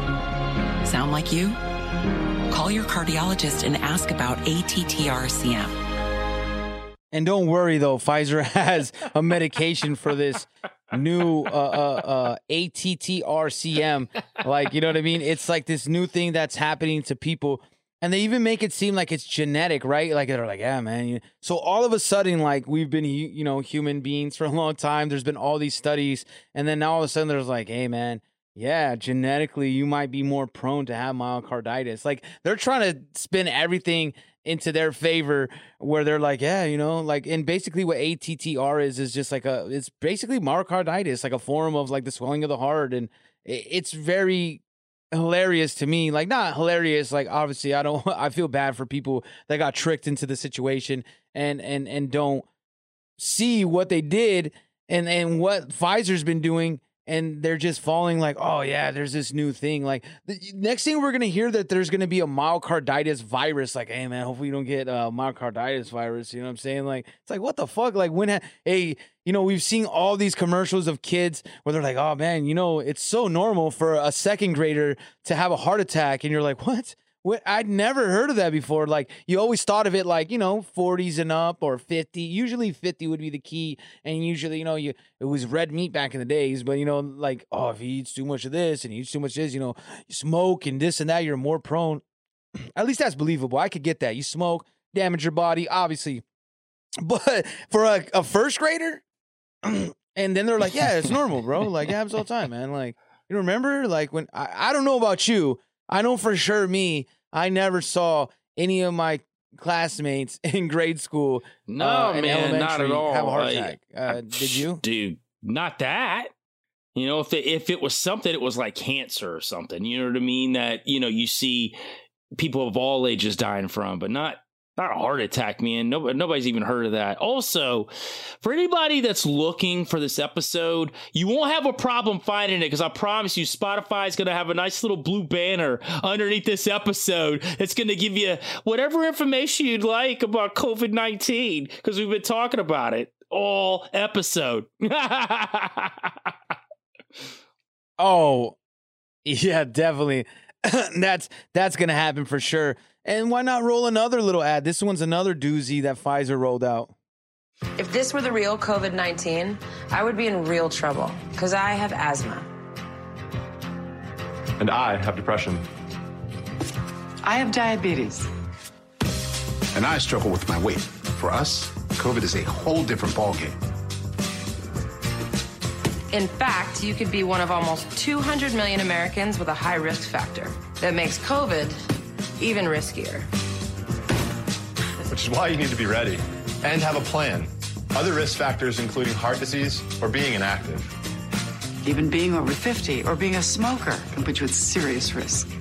Sound like you? Call your cardiologist and ask about ATTR-CM. And don't worry, though, Pfizer has a medication for this new ATTR-CM. Like, you know what I mean? It's like this new thing that's happening to people. And they even make it seem like it's genetic, right? Like, they're like, yeah, man. So all of a sudden, like, we've been, human beings for a long time. There's been all these studies. And then now all of a sudden there's like, hey, man, yeah, genetically, you might be more prone to have myocarditis. Like, they're trying to spin everything into their favor where they're like, yeah, and basically what ATTR is just like it's basically myocarditis, like a form of like the swelling of the heart. And it's very hilarious to me. Like, not hilarious, like, obviously I feel bad for people that got tricked into the situation and don't see what they did and what Pfizer's been doing, and they're just falling like, oh yeah, there's this new thing. Like, the next thing we're gonna hear that there's gonna be a myocarditis virus. Like, hey man, hopefully you don't get myocarditis virus. You know what I'm saying? Like, it's like, what the fuck? Like, we've seen all these commercials of kids where they're like, oh man, it's so normal for a second grader to have a heart attack, and you're like, what? I'd never heard of that before. Like, you always thought of it like, 40s and up or 50. Usually 50 would be the key. And usually, it was red meat back in the days. But, like, oh, if he eats too much of this and he eats too much of this, you smoke and this and that, you're more prone. At least that's believable. I could get that. You smoke, damage your body, obviously. But for a first grader, and then they're like, yeah, it's normal, bro. Like, it happens all the time, man. Like, you remember, like, when I don't know about you. I know for sure I never saw any of my classmates in grade school man, not at all. Have a heart attack. Did you? Dude, not that. If it was something, it was like cancer or something. You know what I mean? That, you see people of all ages dying from, but not a heart attack, man. Nobody's even heard of that. Also, for anybody that's looking for this episode, you won't have a problem finding it because I promise you, Spotify is going to have a nice little blue banner underneath this episode. It's going to give you whatever information you'd like about COVID-19 because we've been talking about it. all episode. Oh, yeah, definitely. That's going to happen for sure. And why not roll another little ad? This one's another doozy that Pfizer rolled out. If this were the real COVID-19, I would be in real trouble because I have asthma. And I have depression. I have diabetes. And I struggle with my weight. For us, COVID is a whole different ballgame. In fact, you could be one of almost 200 million Americans with a high risk factor that makes COVID even riskier. Which is why you need to be ready and have a plan. Other risk factors, including heart disease or being inactive. Even being over 50 or being a smoker can put you at serious risk.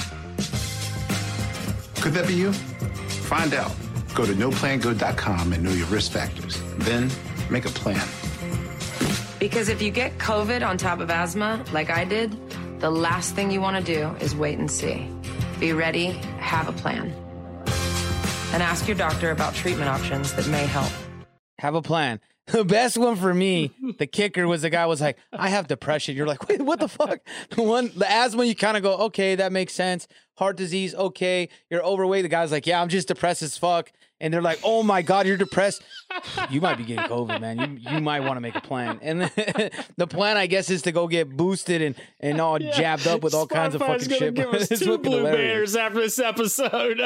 Could that be you? Find out. Go to NoPlanGood.com and know your risk factors. Then make a plan. Because if you get COVID on top of asthma, like I did, the last thing you want to do is wait and see. Be ready, have a plan. And ask your doctor about treatment options that may help. Have a plan. The best one for me, the kicker, was the guy was like, I have depression. You're like, wait, what the fuck? The asthma, you kind of go, okay, that makes sense. Heart disease, okay. You're overweight. The guy's like, yeah, I'm just depressed as fuck. And they're like, oh my God, you're depressed. You might be getting COVID, man. You might want to make a plan. And the plan, I guess, is to go get boosted and all jabbed up with all kinds of fucking shit. Give us 2 blue bears after this episode.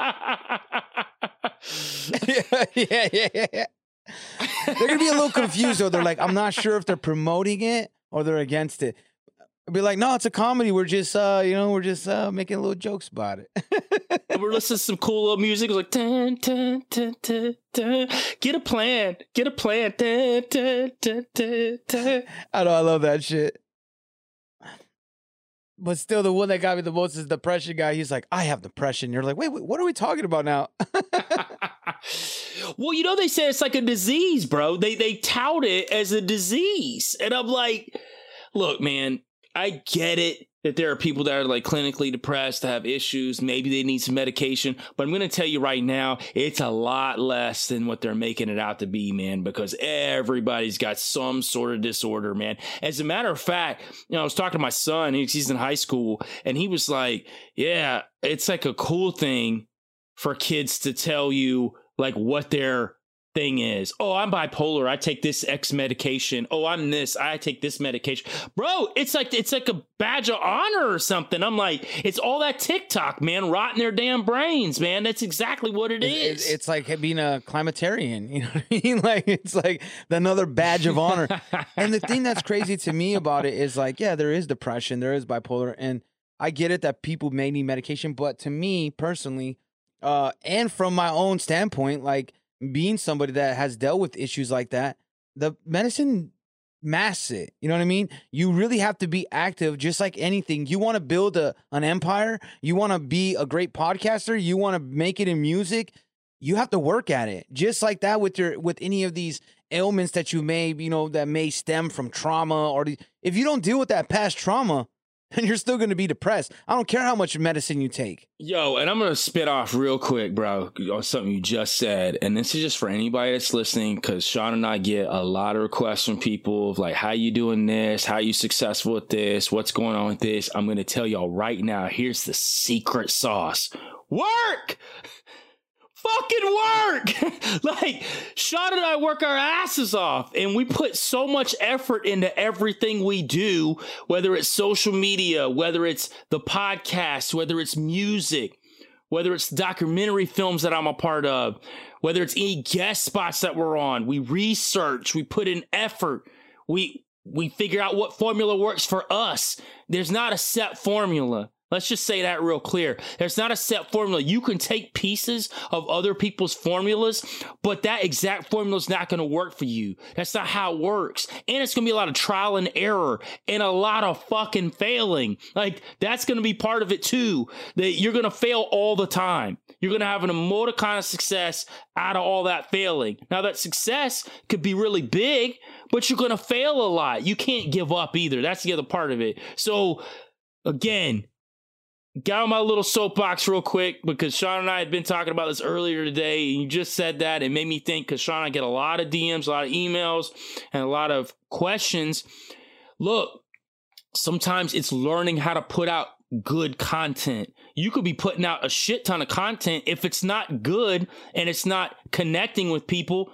Yeah. They're going to be a little confused, though. They're like, I'm not sure if they're promoting it or they're against it. I'll be like, no, it's a comedy. We're just, making little jokes about it. We're listening to some cool little music. It was like, dun, dun, dun, dun, dun. Get a plan. Dun, dun, dun, dun, dun. I know, I love that shit. But still, the one that got me the most is the depression guy. He's like, I have depression. You're like, wait, what are we talking about now? Well, they say it's like a disease, bro. They tout it as a disease. And I'm like, look, man, I get it that there are people that are like clinically depressed, that have issues. Maybe they need some medication. But I'm going to tell you right now, it's a lot less than what they're making it out to be, man, because everybody's got some sort of disorder, man. As a matter of fact, I was talking to my son. He's in high school, and he was like, yeah, it's like a cool thing for kids to tell you like what their thing is. Oh, I'm bipolar. I take this X medication. Oh, I'm this. I take this medication. Bro, it's like a badge of honor or something. I'm like, it's all that TikTok, man, rotting their damn brains, man. That's exactly what it is. It's like being a climatarian. You know what I mean? Like, it's like another badge of honor. And the thing that's crazy to me about it is like, yeah, there is depression. There is bipolar. And I get it that people may need medication. But to me personally, and from my own standpoint, like, being somebody that has dealt with issues like that, the medicine masks it. You know what I mean? You really have to be active, just like anything. You want to build an empire. You want to be a great podcaster. You want to make it in music. You have to work at it. Just like that with any of these ailments that you may, that may stem from trauma, or if you don't deal with that past trauma, and you're still going to be depressed. I don't care how much medicine you take. Yo, and I'm going to spit off real quick, bro, on something you just said. And this is just for anybody that's listening, because Sean and I get a lot of requests from people of like, how you doing this? How you successful at this? What's going on with this? I'm going to tell y'all right now, here's the secret sauce. Work! Fucking work. Like, Sean and I work our asses off, and we put so much effort into everything we do, whether it's social media, whether it's the podcast, whether it's music, whether it's documentary films that I'm a part of, whether it's any guest spots that we're on. We research, we put in effort, we figure out what formula works for us. There's not a set formula. Let's just say that real clear. There's not a set formula. You can take pieces of other people's formulas, but that exact formula is not going to work for you. That's not how it works. And it's going to be a lot of trial and error and a lot of fucking failing. Like, that's going to be part of it too. That you're going to fail all the time. You're going to have an emoticon of success out of all that failing. Now, that success could be really big, but you're going to fail a lot. You can't give up either. That's the other part of it. So, again, got on my little soapbox real quick because Sean and I had been talking about this earlier today, and you just said that. It made me think because Sean and I get a lot of DMs, a lot of emails, and a lot of questions. Look, sometimes it's learning how to put out good content. You could be putting out a shit ton of content. If it's not good and it's not connecting with people,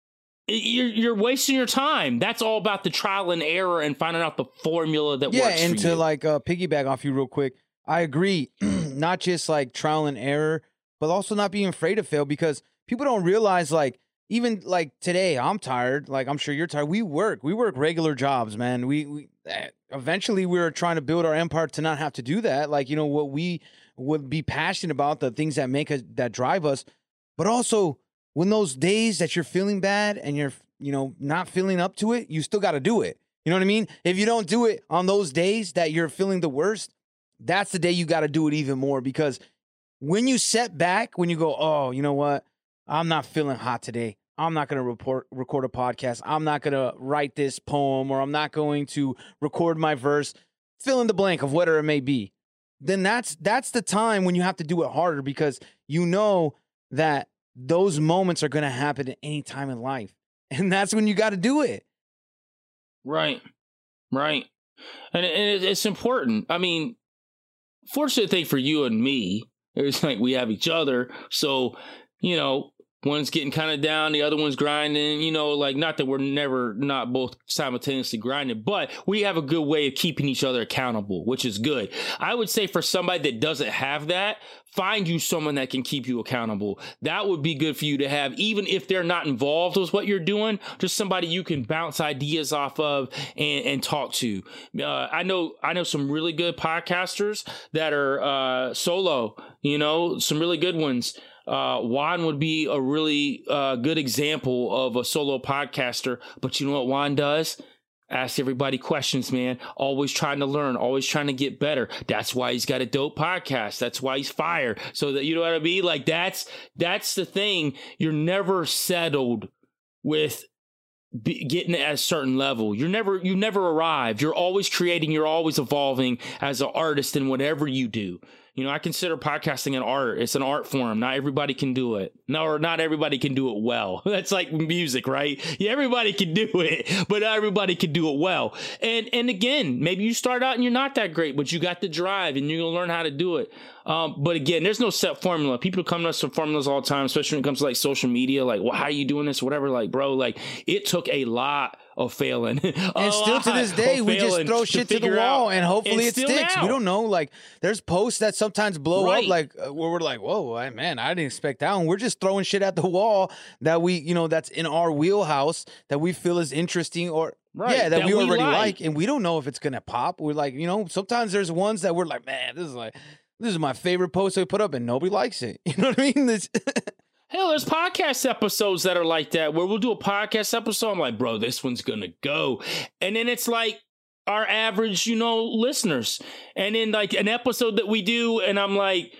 you're wasting your time. That's all about the trial and error and finding out the formula that works for you. Yeah, and to like piggyback off you real quick, I agree. Not just like trial and error, but also not being afraid to fail, because people don't realize, like, even like today, I'm tired. Like, I'm sure you're tired. We work regular jobs, man. We eventually we're trying to build our empire to not have to do that. Like, you know, what we would be passionate about, the things that make us, that drive us. But also, when those days that you're feeling bad and you're, you know, not feeling up to it, you still got to do it. You know what I mean? If you don't do it on those days that you're feeling the worst, that's the day you got to do it even more. Because when you set back, when you go, oh, you know what? I'm not feeling hot today. I'm not going to record a podcast. I'm not going to write this poem, or I'm not going to record my verse, fill in the blank of whatever it may be. Then that's the time when you have to do it harder, because you know that those moments are going to happen at any time in life. And that's when you got to do it. Right. And it's important. I mean, fortunate thing for you and me, it's like we have each other. So, you know, one's getting kind of down, the other one's grinding, you know, like, not that we're not both simultaneously grinding, but we have a good way of keeping each other accountable, which is good. I would say for somebody that doesn't have that, find you someone that can keep you accountable. That would be good for you to have, even if they're not involved with what you're doing, just somebody you can bounce ideas off of and talk to. I know some really good podcasters that are solo, you know, some really good ones. Juan would be a really good example of a solo podcaster. But you know what Juan does? Ask everybody questions, man. Always trying to learn, always trying to get better. That's why he's got a dope podcast. That's why he's fire. So that, you know what I mean? Like, that's the thing. You're never settled with getting at a certain level. You never arrive. You're always creating. You're always evolving as an artist in whatever you do. You know, I consider podcasting an art. It's an art form. Not everybody can do it. No, not everybody can do it well. That's like music, right? Yeah, everybody can do it, but not everybody can do it well. And again, maybe you start out and you're not that great, but you got the drive and you're going to learn how to do it. But again, there's no set formula. People come to us for formulas all the time, especially when it comes to like social media, like, well, how are you doing this? Whatever. Like, bro, like, it took a lot of failing. And still to this day, we just throw shit to the wall and hopefully it sticks. We don't know. Like, there's posts that sometimes blow up, like, where we're like, whoa, man, I didn't expect that one. We're just throwing shit at the wall that we, you know, that's in our wheelhouse that we feel is interesting, or that we already like, and we don't know if it's gonna pop. We're like, you know, sometimes there's ones that we're like, man, this is my favorite post I put up, and nobody likes it. You know what I mean? Hell, there's podcast episodes that are like that, where we'll do a podcast episode. I'm like, bro, this one's going to go. And then it's like our average, you know, listeners. And then like an episode that we do, and I'm like,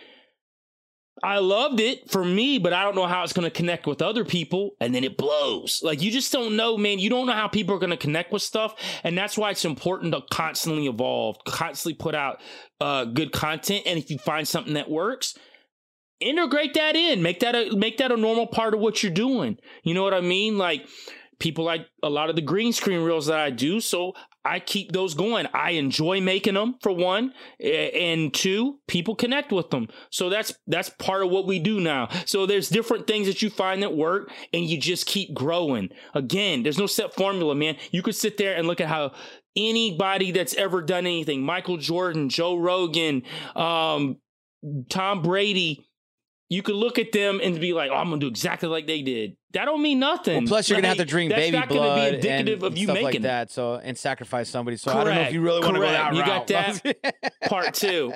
I loved it for me, but I don't know how it's going to connect with other people. And then it blows. Like, you just don't know, man. You don't know how people are going to connect with stuff. And that's why it's important to constantly evolve, constantly put out good content. And if you find something that works, integrate that in, make that a normal part of what you're doing. You know what I mean? Like, people like a lot of the green screen reels that I do, so I keep those going. I enjoy making them, for one, and two, people connect with them. So that's part of what we do now. So there's different things that you find that work, and you just keep growing. Again, there's no set formula, man. You could sit there and look at how anybody that's ever done anything, Michael Jordan, Joe Rogan, Tom Brady, you could look at them and be like, oh, I'm going to do exactly like they did. That don't mean nothing. Well, plus, you're going to have to drink baby blood. That's not going to be indicative of you stuff making like that. So, and sacrifice somebody. So, correct, I don't know if you really want to go that route. You got that? Part two.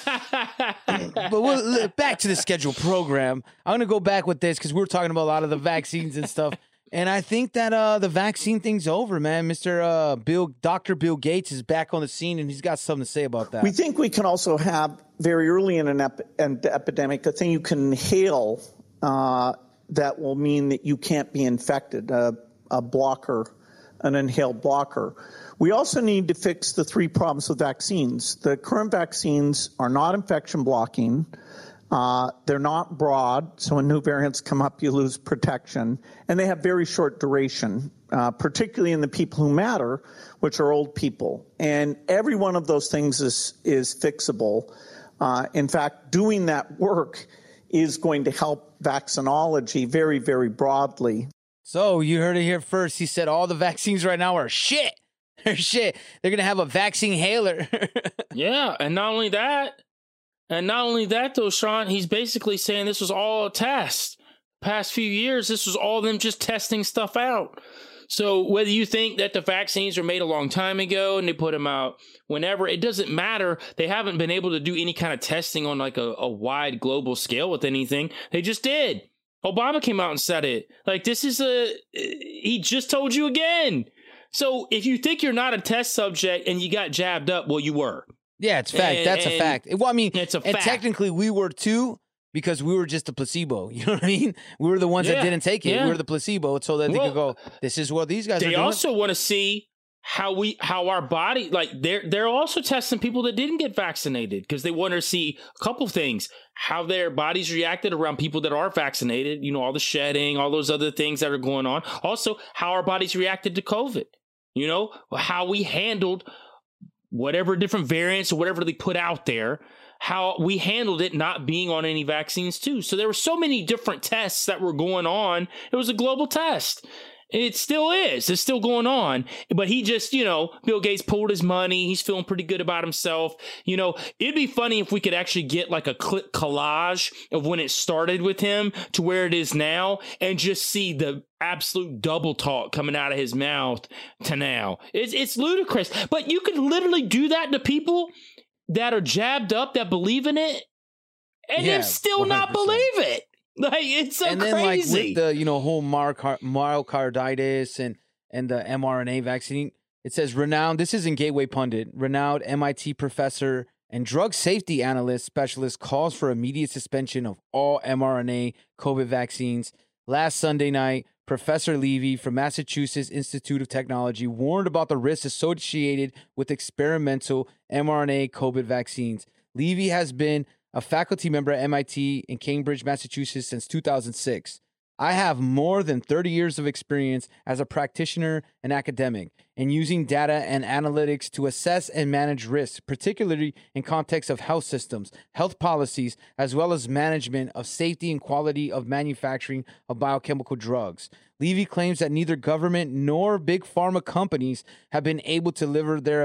But back to the scheduled program. I'm going to go back with this because we were talking about a lot of the vaccines and stuff. And I think that the vaccine thing's over, man. Dr. Bill Gates is back on the scene, and he's got something to say about that. We think we can also have, very early in an epidemic, a thing you can inhale that will mean that you can't be infected, a blocker an inhaled blocker. We also need to fix the 3 problems with vaccines. The current vaccines are not infection blocking. They're not broad, so when new variants come up, you lose protection. And they have very short duration, particularly in the people who matter, which are old people. And every one of those things is fixable. In fact, doing that work is going to help vaccinology very, very broadly. So you heard it here first. He said all the vaccines right now are shit. They're shit. They're going to have a vaccine hailer. Yeah, and not only that, though, Sean, he's basically saying this was all a test. Past few years, this was all them just testing stuff out. So whether you think that the vaccines were made a long time ago and they put them out whenever, it doesn't matter. They haven't been able to do any kind of testing on like a wide global scale with anything. They just did. Obama came out and said it. Like, he just told you again. So if you think you're not a test subject and you got jabbed up, well, you were. Yeah, it's fact. That's a fact. Well, I mean, it's a and fact. Technically we were too, because we were just a placebo. You know what I mean? We were the ones that didn't take it. Yeah. We were the placebo, so that they could go, this is what these guys are doing. They also want to see how our body, like they're also testing people that didn't get vaccinated, because they want to see a couple things, how their bodies reacted around people that are vaccinated, you know, all the shedding, all those other things that are going on. Also, how our bodies reacted to COVID, you know, how we handled whatever different variants or whatever they put out there, how we handled it not being on any vaccines too. So there were so many different tests that were going on. It was a global test. It still is. It's still going on. But he just, you know, Bill Gates pulled his money. He's feeling pretty good about himself. You know, it'd be funny if we could actually get like a clip collage of when it started with him to where it is now, and just see the absolute double talk coming out of his mouth to now. It's ludicrous. But you could literally do that to people that are jabbed up, that believe in it, and then still 100%. Not believe it. Like, it's so and then, crazy. Like, with the, you know, whole myocarditis and the mRNA vaccine, it says this is in Gateway Pundit, renowned MIT professor and drug safety analyst specialist calls for immediate suspension of all mRNA COVID vaccines. Last Sunday night, Professor Levy from Massachusetts Institute of Technology warned about the risks associated with experimental mRNA COVID vaccines. Levy has been a faculty member at MIT in Cambridge, Massachusetts since 2006. I have more than 30 years of experience as a practitioner and academic in using data and analytics to assess and manage risks, particularly in context of health systems, health policies, as well as management of safety and quality of manufacturing of biochemical drugs. Levy claims that neither government nor big pharma companies have been able to deliver their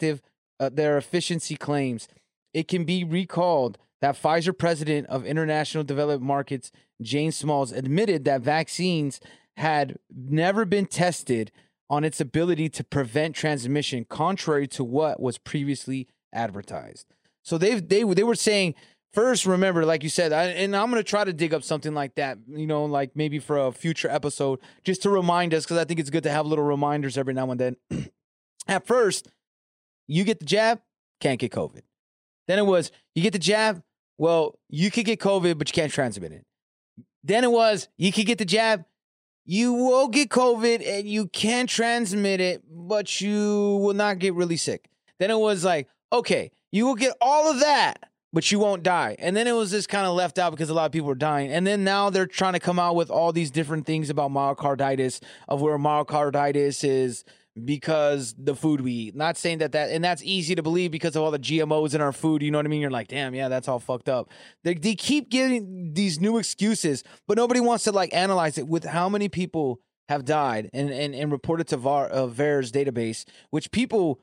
efficiency claims. It can be recalled that Pfizer president of International Developed Markets, Jane Smalls, admitted that vaccines had never been tested on its ability to prevent transmission, contrary to what was previously advertised. So they were saying, first, remember, like you said, and I'm going to try to dig up something like that, you know, like maybe for a future episode, just to remind us, because I think it's good to have little reminders every now and then. At first, you get the jab, can't get COVID. Then it was, you get the jab, well, you could get COVID, but you can't transmit it. Then it was, you could get the jab, you will get COVID and you can transmit it, but you will not get really sick. Then it was like, okay, you will get all of that, but you won't die. And then it was just kind of left out because a lot of people were dying. And then now they're trying to come out with all these different things about myocarditis, of where myocarditis is because the food we eat. Not saying that, and that's easy to believe because of all the GMOs in our food. You know what I mean? You're like, damn, yeah, that's all fucked up. They keep getting these new excuses, but nobody wants to like analyze it with how many people have died and reported to VAERS database, which people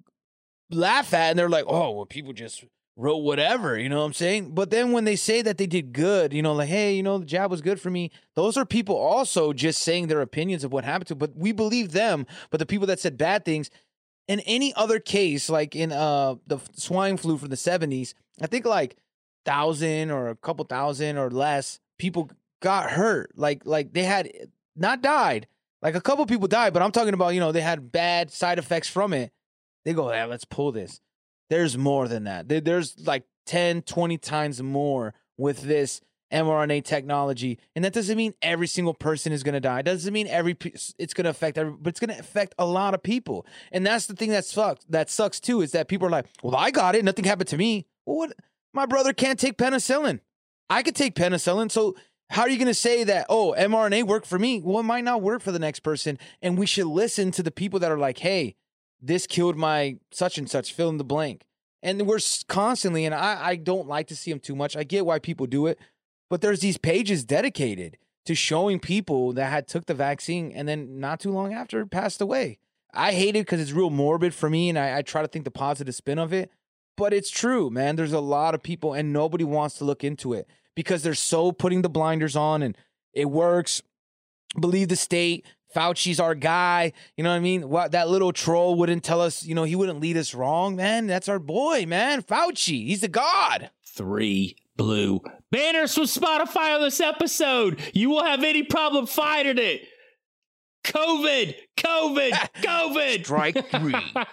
laugh at and they're like, oh, well, people just wrote whatever, you know what I'm saying? But then when they say that they did good, you know, like, hey, you know, the jab was good for me, those are people also just saying their opinions of what happened to, but we believe them. But the people that said bad things, in any other case, like in the swine flu from the 70s, I think like 1,000 or a couple thousand or less people got hurt. Like they had not died. Like a couple people died, but I'm talking about, you know, they had bad side effects from it. They go, yeah, let's pull this. There's more than that. There's like 10, 20 times more with this. mRNA technology. And that doesn't mean every single person is going to die. It doesn't mean it's going to affect everybody, but it's going to affect a lot of people. And that's the thing that sucks too, is that people are like, well, I got it. Nothing happened to me. Well, what? My brother can't take penicillin. I could take penicillin. So how are you going to say that, oh, mRNA worked for me? Well, it might not work for the next person. And we should listen to the people that are like, hey, this killed my such and such, fill in the blank. And we're constantly, and I don't like to see them too much. I get why people do it. But there's these pages dedicated to showing people that had took the vaccine and then not too long after passed away. I hate it because it's real morbid for me, and I try to think the positive spin of it. But it's true, man. There's a lot of people, and nobody wants to look into it because they're so putting the blinders on, and it works. Believe the state. Fauci's our guy. You know what I mean? What, that little troll wouldn't tell us, he wouldn't lead us wrong, man. That's our boy, man. Fauci. He's the god. 3 blue banners from Spotify on this episode. You will have any problem finding it. COVID. Strike 3.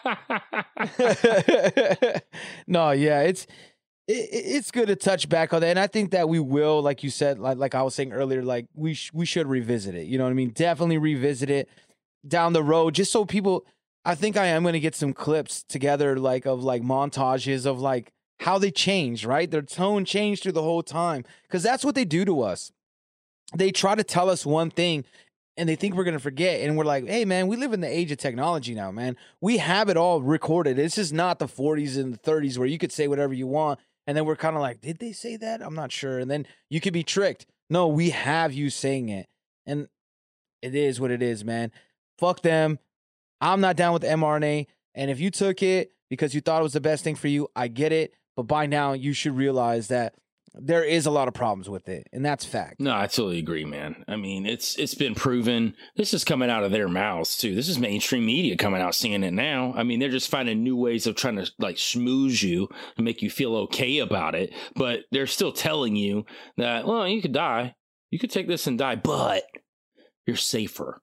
No, yeah, it's good to touch back on that, and I think that we will, like you said, like I was saying earlier, like we should revisit it. You know what I mean? Definitely revisit it down the road, just so people. I think I am going to get some clips together, of montages of how they changed, right? Their tone changed through the whole time, because that's what they do to us. They try to tell us one thing, and they think we're going to forget. And we're like, hey, man, we live in the age of technology now, man. We have it all recorded. This is not the 40s and the 30s where you could say whatever you want. And then we're kind of like, did they say that? I'm not sure. And then you could be tricked. No, we have you saying it. And it is what it is, man. Fuck them. I'm not down with mRNA. And if you took it because you thought it was the best thing for you, I get it. But by now, you should realize that there is a lot of problems with it, and that's fact. No, I totally agree, man. I mean, it's been proven. This is coming out of their mouths, too. This is mainstream media coming out saying it now. I mean, they're just finding new ways of trying to, schmooze you and make you feel okay about it. But they're still telling you that, well, you could die. You could take this and die, but you're safer.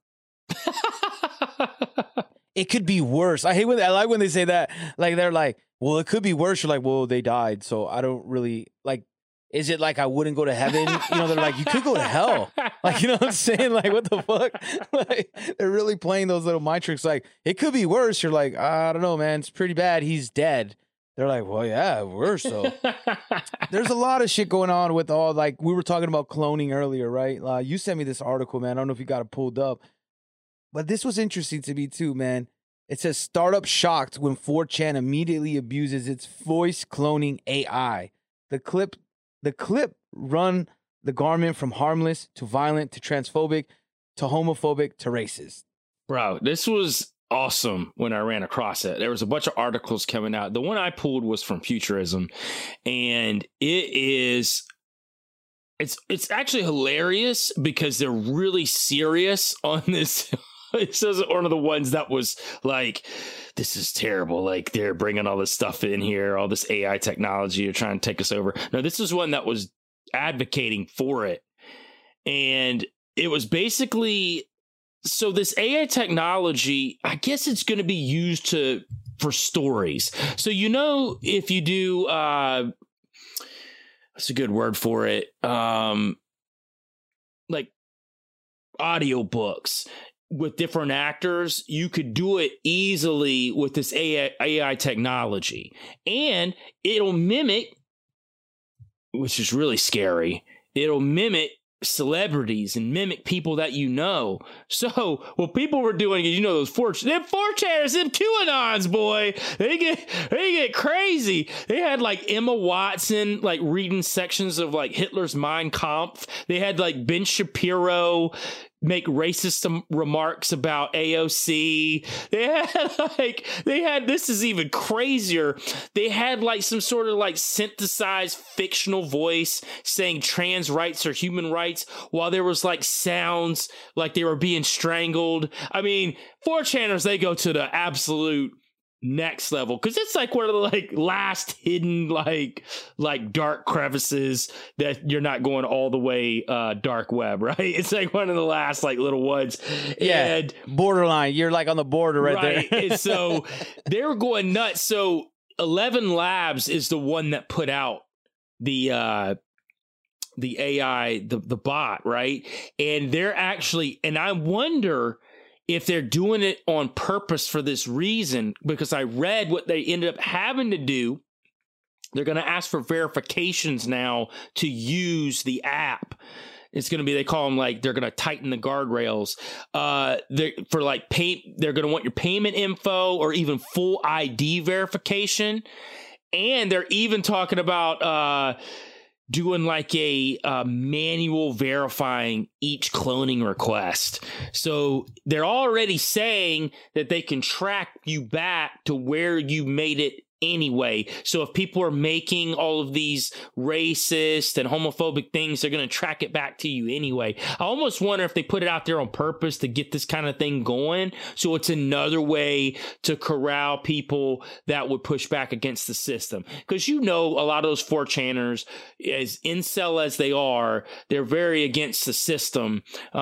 It could be worse. I like when they say that. Like, they're like, well, it could be worse. You're like, well, they died, so I don't really, is it like I wouldn't go to heaven? They're like, you could go to hell. You know what I'm saying? Like, what the fuck? They're really playing those little mind tricks. Like, it could be worse. You're like, I don't know, man. It's pretty bad. He's dead. They're like, well, yeah, worse. So there's a lot of shit going on with all, we were talking about cloning earlier, right? You sent me this article, man. I don't know if you got it pulled up. But this was interesting to me too, man. It says startup shocked when 4chan immediately abuses its voice cloning AI. The clip run the garment from harmless to violent to transphobic to homophobic to racist. Bro, this was awesome when I ran across it. There was a bunch of articles coming out. The one I pulled was from Futurism, and it's actually hilarious because they're really serious on this. It says one of the ones that was like, this is terrible. Like, they're bringing all this stuff in here, all this AI technology, are trying to take us over. No, this is one that was advocating for it. And it was basically, so this AI technology, I guess it's going to be used for stories. So, if you do, what's a good word for it? Like audiobooks. With different actors, you could do it easily with this AI technology. And it'll mimic, which is really scary, it'll mimic celebrities and mimic people that you know. So what people were doing is, those 4chaners, them QAnons, boy, they get crazy. They had Emma Watson reading sections of Hitler's Mein Kampf. They had Ben Shapiro make racist remarks about AOC. They had this is even crazier. They had some sort of synthesized fictional voice saying trans rights or human rights while there was sounds like they were being strangled. I mean, 4chaners, they go to the absolute next level because it's one of the last hidden dark crevices that you're not going all the way dark web, right? It's one of the last little ones. Yeah, and borderline. You're on the border right there. And so they were going nuts. So 11 Labs is the one that put out the the AI, the bot, right? And they're actually, and I wonder if they're doing it on purpose for this reason, because I read what they ended up having to do. They're going to ask for verifications now to use the app. It's going to be, they call them like, they're going to tighten the guardrails. They're going to want your payment info or even full ID verification. And they're even talking about doing like a manual verifying each cloning request. So they're already saying that they can track you back to where you made it anyway. So if people are making all of these racist and homophobic things, they're going to track it back to you anyway. I almost wonder if they put it out there on purpose to get this kind of thing going. So it's another way to corral people that would push back against the system. Because a lot of those 4chaners, as incel as they are, they're very against the system. A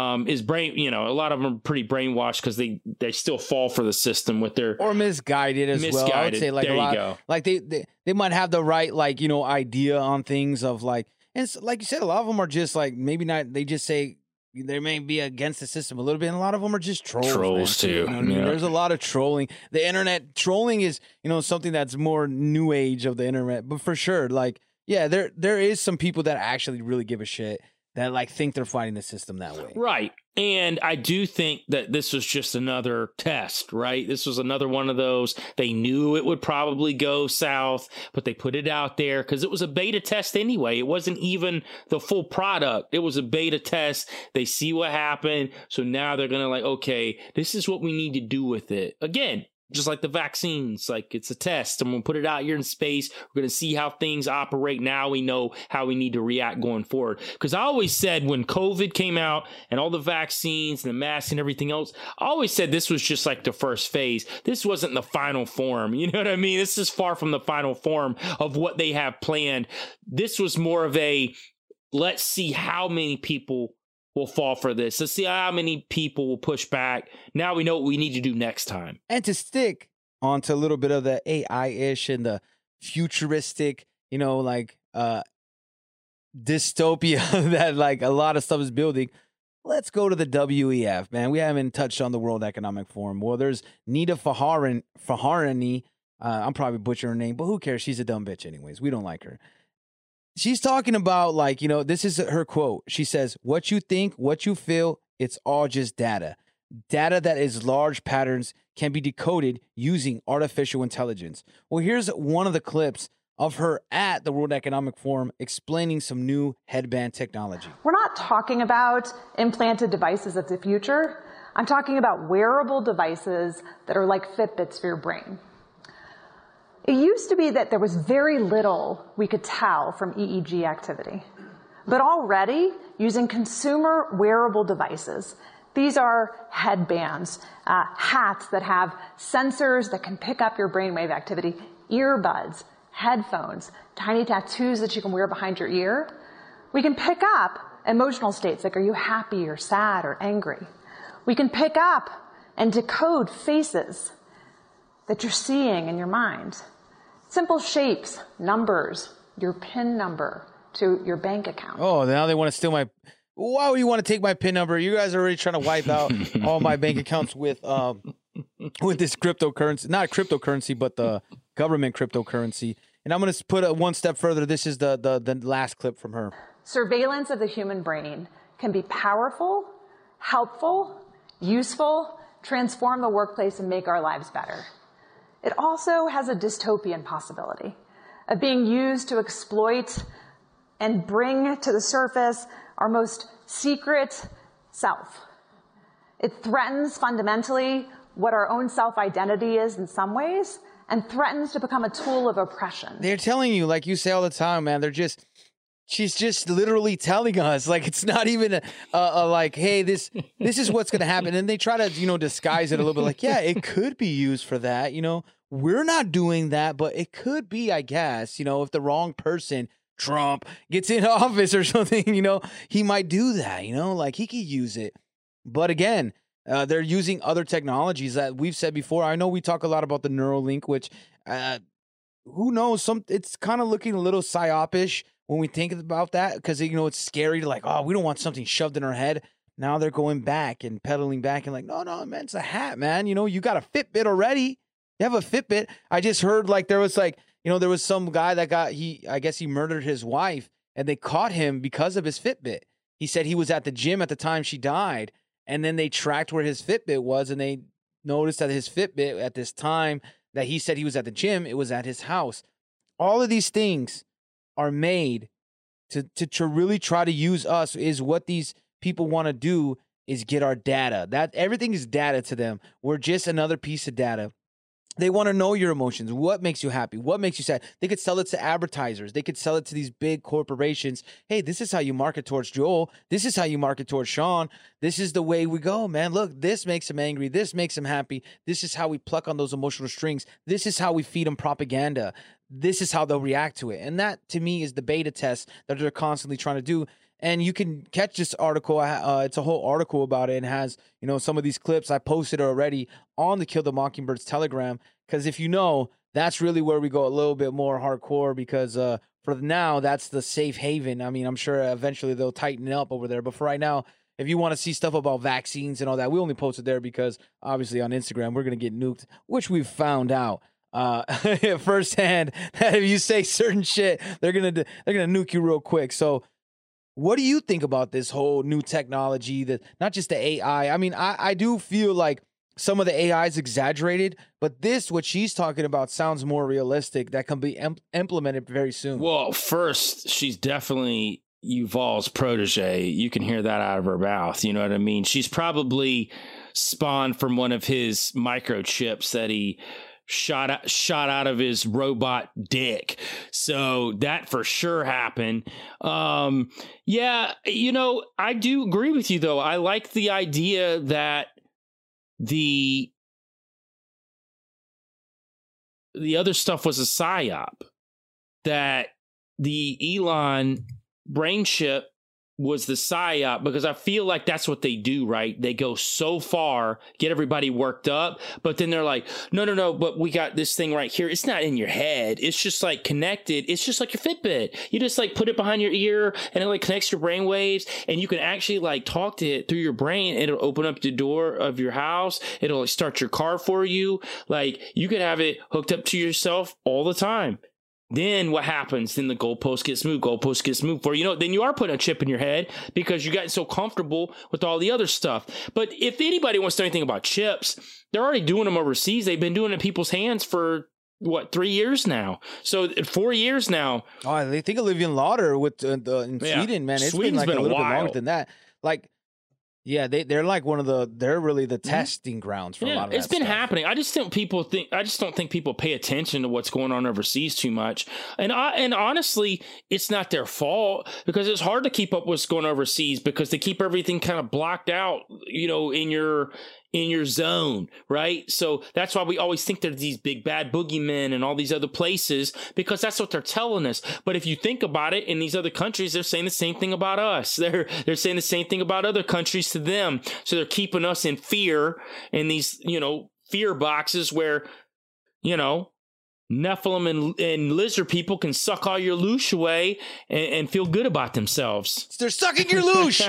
lot of them are pretty brainwashed because they still fall for the system with their, or misguided as well. I would say like there a lot. You go. Like they might have the right idea on things of like, and it's, like you said, a lot of them are just like, maybe not. They just say they may be against the system a little bit, and a lot of them are just trolls. Trolls too. You know what I mean? There's a lot of trolling. The internet trolling is something that's more new age of the internet, but for sure, like there is some people that actually really give a shit that like think they're fighting the system that way. Right. And I do think that this was just another test, right? This was another one of those. They knew it would probably go south, but they put it out there because it was a beta test anyway. It wasn't even the full product. It was a beta test. They see what happened. So now they're going to like, okay, this is what we need to do with it. Again, just like the vaccines, like it's a test. I'm going to put it out here in space. We're going to see how things operate. Now we know how we need to react going forward. Because I always said when COVID came out and all the vaccines and the masks and everything else, I always said this was just like the first phase. This wasn't the final form. You know what I mean? This is far from the final form of what they have planned. This was more of a, let's see how many people will fall for this. Let's see how many people will push back. Now we know what we need to do next time. And to stick onto a little bit of the AI-ish and the futuristic, dystopia that like a lot of stuff is building, let's go to the WEF, man. We haven't touched on the World Economic Forum. Well, there's Nita Farahany. I'm probably butchering her name, but who cares? She's a dumb bitch anyways. We don't like her. She's talking about this is her quote. She says, what you think, what you feel, it's all just data. Data that is large patterns can be decoded using artificial intelligence. Well, here's one of the clips of her at the World Economic Forum explaining some new headband technology. We're not talking about implanted devices of the future. I'm talking about wearable devices that are like Fitbits for your brain. It used to be that there was very little we could tell from EEG activity. But already, using consumer wearable devices, these are headbands, hats that have sensors that can pick up your brainwave activity, earbuds, headphones, tiny tattoos that you can wear behind your ear. We can pick up emotional states like, are you happy or sad or angry? We can pick up and decode faces that you're seeing in your mind. Simple shapes, numbers, your PIN number to your bank account. Oh, now they want to steal my... Why would you want to take my PIN number? You guys are already trying to wipe out all my bank accounts with this cryptocurrency. Not cryptocurrency, but the government cryptocurrency. And I'm going to put it one step further. This is the last clip from her. Surveillance of the human brain can be powerful, helpful, useful, transform the workplace and make our lives better. It also has a dystopian possibility of being used to exploit and bring to the surface our most secret self. It threatens fundamentally what our own self-identity is in some ways, and threatens to become a tool of oppression. They're telling you, like you say all the time, man, she's just literally telling us, like, it's not even a like, hey, this is what's going to happen. And they try to, disguise it a little bit like, yeah, it could be used for that. We're not doing that, but it could be, I guess, if the wrong person, Trump, gets in office or something, he might do that, like he could use it. But again, they're using other technologies that we've said before. I know we talk a lot about the Neuralink, which who knows? It's kind of looking a little psyopish when we think about that, because, you know, it's scary to like, oh, we don't want something shoved in our head. Now they're going back and pedaling back and like, no, man, it's a hat, man. You know, you got a Fitbit already. You have a Fitbit. I just heard like there was some guy that I guess he murdered his wife and they caught him because of his Fitbit. He said he was at the gym at the time she died, and then they tracked where his Fitbit was, and they noticed that his Fitbit at this time that he said he was at the gym, it was at his house. All of these things are made to really try to use us. Is what these people want to do is get our data. That everything is data to them. We're just another piece of data. They want to know your emotions. What makes you happy? What makes you sad? They could sell it to advertisers. They could sell it to these big corporations. Hey, this is how you market towards Joel. This is how you market towards Sean. This is the way we go, man. Look, this makes him angry. This makes him happy. This is how we pluck on those emotional strings. This is how we feed them propaganda. This is how they'll react to it. And that, to me, is the beta test that they're constantly trying to do. And you can catch this article. It's a whole article about it, and has, you know, some of these clips I posted already on the Kill the Mockingbirds Telegram. Because if you know, that's really where we go a little bit more hardcore. Because for now, that's the safe haven. I mean, I'm sure eventually they'll tighten it up over there. But for right now, if you want to see stuff about vaccines and all that, we only post it there because obviously on Instagram we're gonna get nuked, which we've found out firsthand that if you say certain shit, they're gonna nuke you real quick. So. What do you think about this whole new technology, that not just the AI? I mean, I do feel like some of the AI is exaggerated, but this, what she's talking about, sounds more realistic. That can be implemented very soon. Well, first, she's definitely Yuval's protege. You can hear that out of her mouth. You know what I mean? She's probably spawned from one of his microchips that he shot out of his robot dick. So that for sure happened. Yeah, you know, I do agree with you though. I like the idea that the other stuff was a psyop, that the Elon brain chip was the psyop, because I feel like that's what they do, right? They go so far, get everybody worked up, but then they're like, no, but we got this thing right here. It's not in your head. It's just like connected. It's just like your Fitbit. You just like put it behind your ear and it like connects your brain waves, and you can actually like talk to it through your brain. It'll open up the door of your house. It'll like start your car for you. Like you could have it hooked up to yourself all the time. Then what happens? Then the goalpost gets moved for, you know, then you are putting a chip in your head because you got so comfortable with all the other stuff. But if anybody wants to know anything about chips, they're already doing them overseas. They've been doing it in people's hands for 3 years now. So 4 years now. Oh, they think Olivia Lauder in Sweden, man. It's been like a little bit longer than that. Like, yeah, they're like they're really the testing grounds for a lot of that it's been stuff. happening. I just don't think people pay attention to what's going on overseas too much. And honestly, it's not their fault, because it's hard to keep up what's going on overseas because they keep everything kind of blocked out, you know, in your zone, right? So that's why we always think there's these big bad boogeymen and all these other places, because that's what they're telling us. But if you think about it, in these other countries, they're saying the same thing about us. They're saying the same thing about other countries to them. So they're keeping us in fear, in these, you know, fear boxes where, you know, Nephilim and lizard people can suck all your loosh away and feel good about themselves. They're sucking your loosh.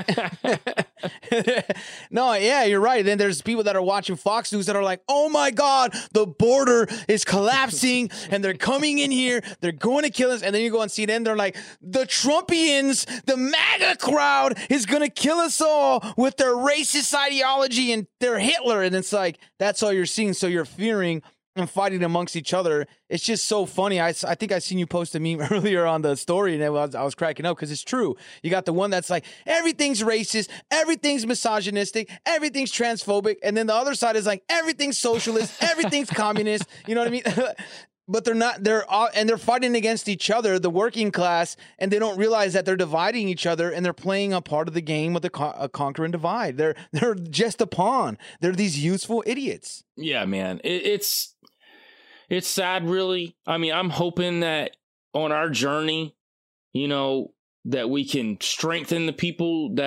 No, yeah, you're right. Then there's people that are watching Fox News that are like, oh my God, the border is collapsing and they're coming in here. They're going to kill us. And then you go on CNN, they're like, the Trumpians, the MAGA crowd is going to kill us all with their racist ideology and their Hitler. And it's like, that's all you're seeing. So you're fearing and fighting amongst each other. It's just so funny. I think I seen you post a meme earlier on the story, and I was cracking up because it's true. You got the one that's like, everything's racist, everything's misogynistic, everything's transphobic, and then the other side is like, everything's socialist, everything's communist. You know what I mean? But they're not. They're fighting against each other, the working class, and they don't realize that they're dividing each other, and they're playing a part of the game with a conquer and divide. They're just a pawn. They're these useful idiots. Yeah, man. It's sad, really. I mean, I'm hoping that on our journey, you know, that we can strengthen the people that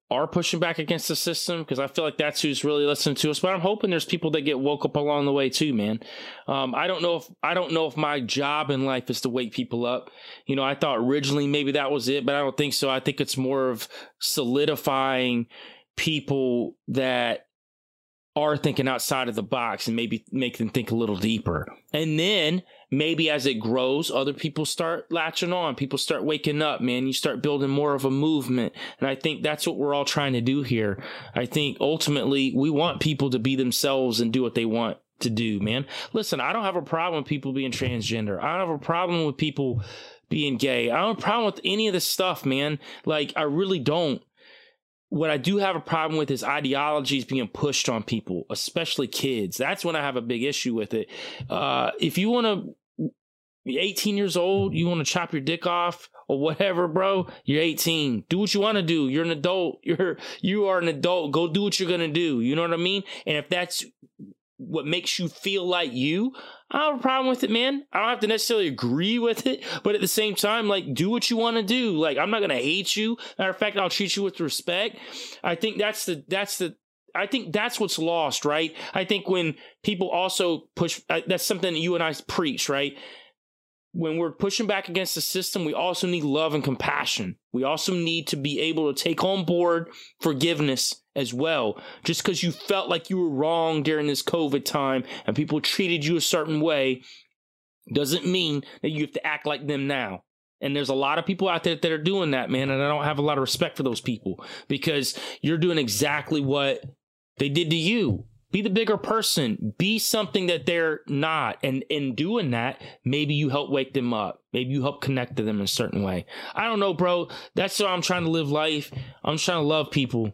are pushing back against the system, because I feel like that's who's really listening to us. But I'm hoping there's people that get woke up along the way too, man. I don't know if my job in life is to wake people up. You know, I thought originally maybe that was it, but I don't think so. I think it's more of solidifying people that are thinking outside of the box and maybe make them think a little deeper. And then maybe as it grows, other people start latching on. People start waking up, man. You start building more of a movement. And I think that's what we're all trying to do here. I think ultimately we want people to be themselves and do what they want to do, man. Listen, I don't have a problem with people being transgender. I don't have a problem with people being gay. I don't have a problem with any of this stuff, man. Like, I really don't. What I do have a problem with is ideologies being pushed on people, especially kids. That's when I have a big issue with it. If you want to be 18 years old, you want to chop your dick off or whatever, bro, you're 18. Do what you want to do. You're an adult. You are an adult. Go do what you're going to do. You know what I mean? And if that's what makes you feel like you, I don't have a problem with it, man. I don't have to necessarily agree with it, but at the same time, like, do what you want to do. Like, I'm not going to hate you. Matter of fact, I'll treat you with respect. I think I think that's what's lost, right? I think when people also push, that's something that you and I preach, right? When we're pushing back against the system, we also need love and compassion. We also need to be able to take on board forgiveness as well. Just because you felt like you were wrong during this COVID time and people treated you a certain way doesn't mean that you have to act like them now. And there's a lot of people out there that are doing that, man. And I don't have a lot of respect for those people, because you're doing exactly what they did to you. Be the bigger person. Be something that they're not. And in doing that, maybe you help wake them up. Maybe you help connect to them in a certain way. I don't know, bro. That's how I'm trying to live life. I'm trying to love people.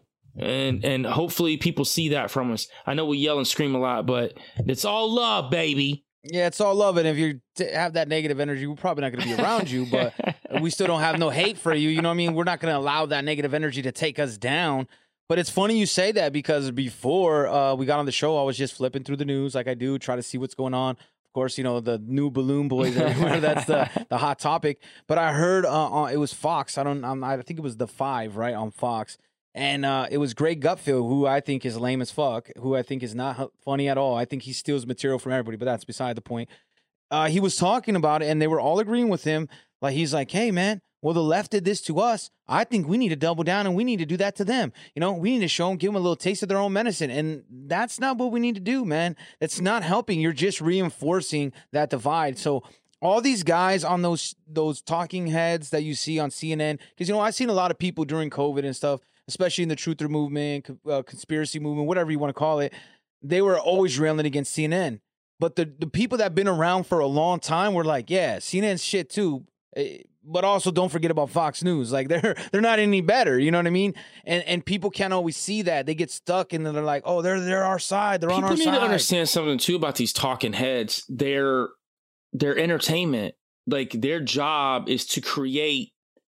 And hopefully people see that from us. I know we yell and scream a lot, but it's all love, baby. Yeah, it's all love. And if you have that negative energy, we're probably not going to be around you, but we still don't have no hate for you. You know what I mean? We're not going to allow that negative energy to take us down. But it's funny you say that, because before we got on the show, I was just flipping through the news like I do, try to see what's going on. Of course, you know, the new balloon boys everywhere. That's the hot topic. But I heard it was Fox. I think it was The Five, right, on Fox. And it was Greg Gutfeld, who I think is lame as fuck, who I think is not funny at all. I think he steals material from everybody, but that's beside the point. He was talking about it, and they were all agreeing with him. Like, he's like, hey, man, well, the left did this to us. I think we need to double down, and we need to do that to them. You know, we need to show them, give them a little taste of their own medicine. And that's not what we need to do, man. That's not helping. You're just reinforcing that divide. So all these guys on those talking heads that you see on CNN, because, you know, I've seen a lot of people during COVID and stuff, especially in the truther movement, conspiracy movement, whatever you want to call it, they were always railing against CNN. But the people that have been around for a long time were like, yeah, CNN's shit too. But also don't forget about Fox News. Like, they're not any better. You know what I mean? And people can't always see that. They get stuck and they're like, oh, they're our side. They're on our side. People need to understand something too about these talking heads. They're entertainment. Like, their job is to create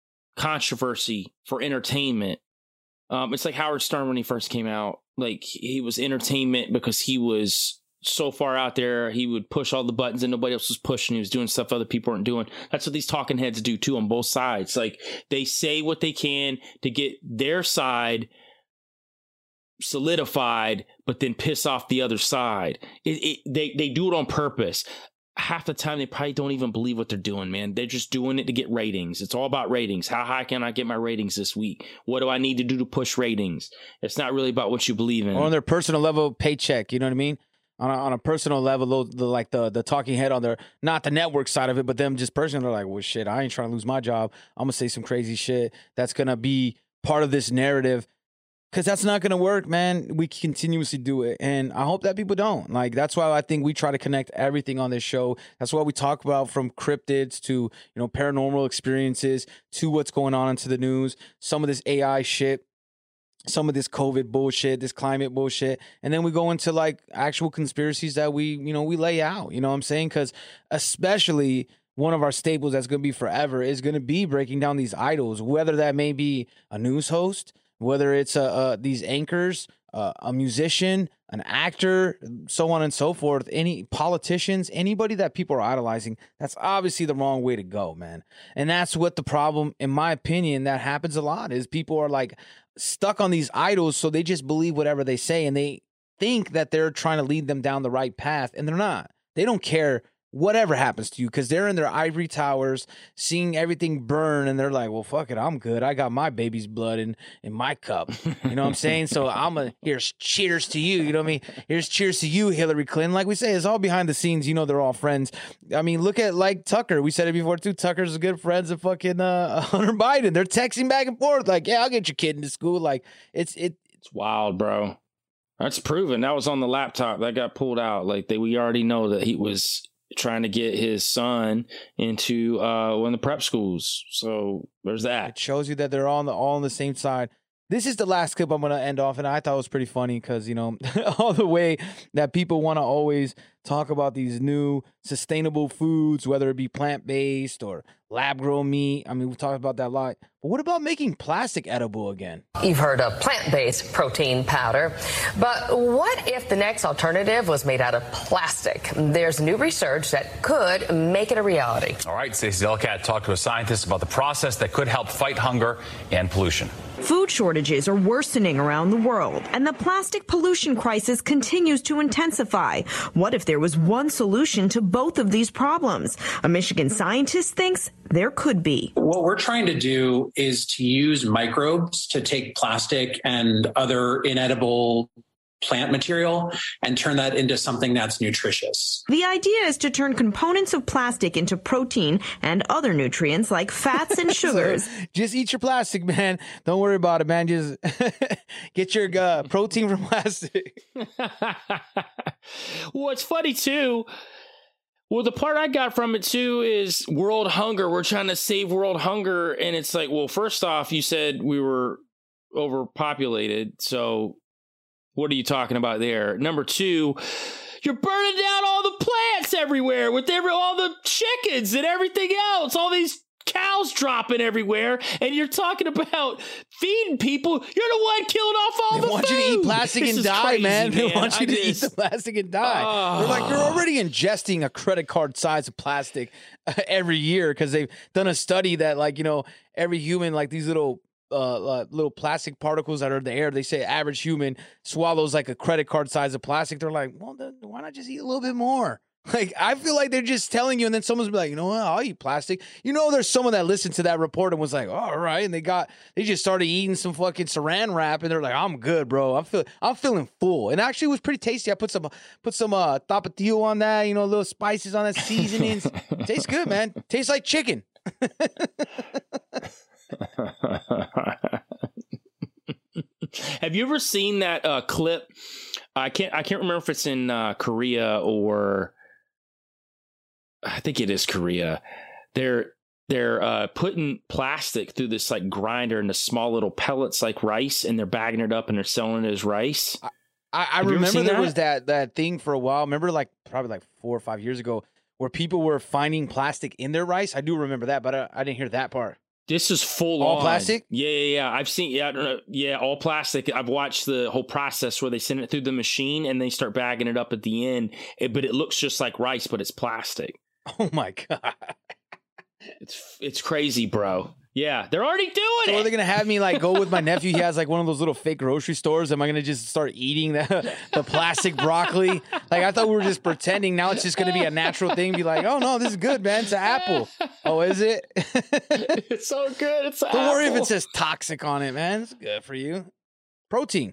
controversy for entertainment. It's like Howard Stern when he first came out. Like, he was entertainment because he was so far out there. He would push all the buttons and nobody else was pushing. He was doing stuff other people weren't doing. That's what these talking heads do too, on both sides. Like, they say what they can to get their side solidified, but then piss off the other side. They do it on purpose. Half the time they probably don't even believe what they're doing, man. They're just doing it to get ratings. It's all about ratings. How high can I get my ratings this week? What do I need to do to push ratings? It's not really about what you believe in. Or on their personal level, paycheck. You know what I mean? On a personal level, the talking head on their, not the network side of it, but them just personally, they're like, well, shit, I ain't trying to lose my job. I'm going to say some crazy shit that's going to be part of this narrative. Because that's not going to work, man. We continuously do it. And I hope that people don't. Like, that's why I think we try to connect everything on this show. That's why we talk about, from cryptids to, you know, paranormal experiences to what's going on into the news, some of this AI shit, some of this COVID bullshit, this climate bullshit. And then we go into like actual conspiracies that we lay out. You know what I'm saying? Because especially one of our staples that's going to be forever is going to be breaking down these idols, whether that may be a news host, whether it's these anchors, a musician, an actor, so on and so forth, any politicians, anybody that people are idolizing. That's obviously the wrong way to go, man. And that's what the problem, in my opinion, that happens a lot, is people are like stuck on these idols, so they just believe whatever they say, and they think that they're trying to lead them down the right path, and they're not. They don't care whatever happens to you because they're in their ivory towers seeing everything burn, and they're like, well, fuck it, I'm good. I got my baby's blood in my cup. You know what I'm saying? So here's cheers to you. You know what I mean? Here's cheers to you, Hillary Clinton. Like we say, it's all behind the scenes. You know, they're all friends. I mean, look at like Tucker. We said it before too. Tucker's good friends of fucking Hunter Biden. They're texting back and forth like, yeah, I'll get your kid into school. Like it's wild, bro. That's proven. That was on the laptop that got pulled out. Like we already know that he was trying to get his son into one of the prep schools. So there's that. It shows you that they're all on the same side. This is the last clip I'm going to end off, and I thought it was pretty funny because, you know, all the way that people want to always talk about these new sustainable foods, whether it be plant-based or lab-grown meat. I mean, we've talked about that a lot. But what about making plastic edible again? You've heard of plant-based protein powder, but what if the next alternative was made out of plastic? There's new research that could make it a reality. All right, Stacey Delcat talked to a scientist about the process that could help fight hunger and pollution. Food shortages are worsening around the world, and the plastic pollution crisis continues to intensify. What if there was one solution to both of these problems? A Michigan scientist thinks there could be. What we're trying to do is to use microbes to take plastic and other inedible plant material and turn that into something that's nutritious. The idea is to turn components of plastic into protein and other nutrients like fats and sugars. Just eat your plastic, man. Don't worry about it, man. Just get your protein from plastic. Well, it's funny too. Well, the part I got from it too is world hunger. We're trying to save world hunger. And it's like, well, first off, you said we were overpopulated. So what are you talking about there? Number two, you're burning down all the plants everywhere with all the chickens and everything else, all these cows dropping everywhere, and you're talking about feeding people. You're the one killing off all the food. They want you to eat plastic and die, crazy, man. They want you to eat the plastic and die. They're like, you're already ingesting a credit card size of plastic every year because they've done a study that, like, you know, every human, like these little plastic particles that are in the air, they say average human swallows like a credit card size of plastic. They're like, well, then why not just eat a little bit more? Like, I feel like they're just telling you, and then someone's be like, you know what, I'll eat plastic. You know, there's someone that listened to that report and was like, oh, all right, and they just started eating some fucking saran wrap, and they're like, I'm good, bro. I'm feeling full, and actually it was pretty tasty. I put some tapatio on that, you know, little spices on that, seasonings. Tastes good, man. Tastes like chicken. Have you ever seen that clip? I can't remember if it's in Korea or I think it is Korea. They're putting plastic through this like grinder into small little pellets like rice, and they're bagging it up and they're selling it as rice. I remember there was that thing for a while. Remember, like probably like 4 or 5 years ago, where people were finding plastic in their rice. I do remember that, but I didn't hear that part. This is full all on plastic. Yeah. I've seen all plastic. I've watched the whole process where they send it through the machine and they start bagging it up at the end. But it looks just like rice, but it's plastic. Oh my god, it's crazy, bro. Yeah, they're already doing it. So are they gonna have me like go with my nephew? He has like one of those little fake grocery stores. Am I gonna just start eating the plastic broccoli? Like, I thought we were just pretending. Now it's just gonna be a natural thing. Be like, oh no, this is good, man. It's an apple. Oh, is it? It's so good. It's an Don't apple. worry if it says toxic on it, man. It's good for you. Protein.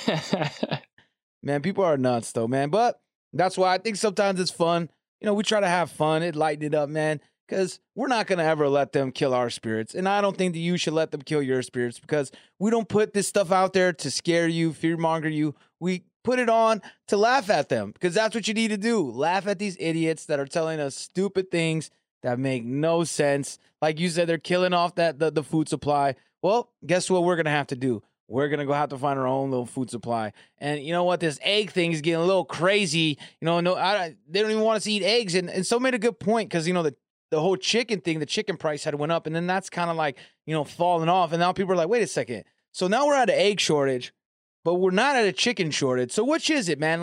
Man, people are nuts though, man. But that's why I think sometimes it's fun. You know, we try to have fun. It lighten it up, man. Because we're not going to ever let them kill our spirits. And I don't think that you should let them kill your spirits, because we don't put this stuff out there to scare you, fearmonger you. We put it on to laugh at them, because that's what you need to do. Laugh at these idiots that are telling us stupid things that make no sense. Like you said, they're killing off the food supply. Well, guess what we're going to have to do? We're going to have to find our own little food supply. And you know what? This egg thing is getting a little crazy. You know, they don't even want us to eat eggs. And so made a good point, because, you know, the whole chicken thing, the chicken price had went up, and then that's kind of like, you know, falling off. And now people are like, wait a second. So now we're at an egg shortage, but we're not at a chicken shortage. So which is it, man? Like,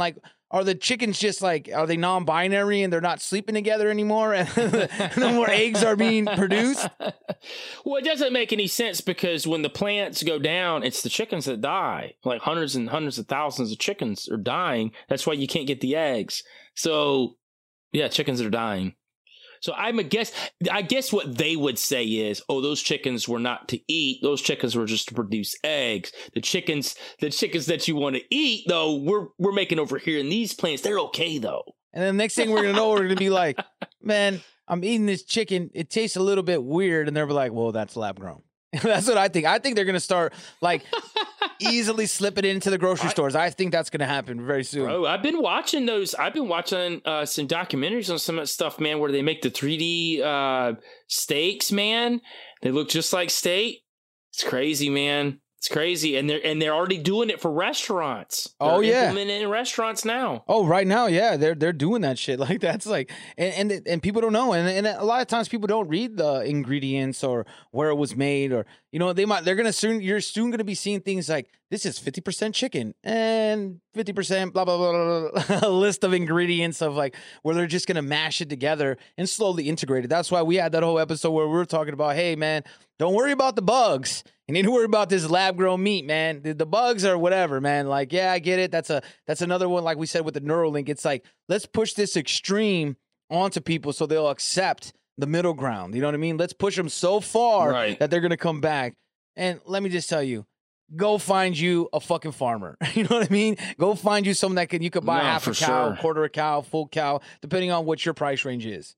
Are the chickens just like, are they non-binary and they're not sleeping together anymore and no more eggs are being produced? Well, it doesn't make any sense because when the plants go down, it's the chickens that die. Like hundreds and hundreds of thousands of chickens are dying. That's why you can't get the eggs. So, yeah, chickens are dying. So I guess what they would say is, oh, those chickens were not to eat. Those chickens were just to produce eggs. The chickens that you want to eat, though, we're making over here in these plants. They're okay, though. And then the next thing we're going to know, we're going to be like, man, I'm eating this chicken. It tastes a little bit weird. And they'll be like, well, that's lab grown. That's what I think. I think they're going to start like easily slipping into the grocery stores. I think that's going to happen very soon. Bro, I've been watching some documentaries on some of that stuff, man, where they make the 3D steaks, man. They look just like steak. It's crazy, man. It's crazy, and they're already doing it for restaurants. They're implementing it in restaurants now. Oh, right now, yeah, they're doing that shit. Like that's like, and people don't know, and a lot of times people don't read the ingredients or where it was made, or you're soon gonna be seeing things like this is 50% chicken and 50% blah blah blah blah, a list of ingredients of like where they're just gonna mash it together and slowly integrate it. That's why we had that whole episode where we were talking about, hey man, don't worry about the bugs. You need to worry about this lab-grown meat, man. The bugs are whatever, man. Like, yeah, I get it. That's another one, like we said with the Neuralink. It's like, let's push this extreme onto people so they'll accept the middle ground. You know what I mean? Let's push them so far that they're going to come back. And let me just tell you, go find you a fucking farmer. You know what I mean? Go find you someone that you could buy half a cow, quarter a cow, full cow, depending on what your price range is.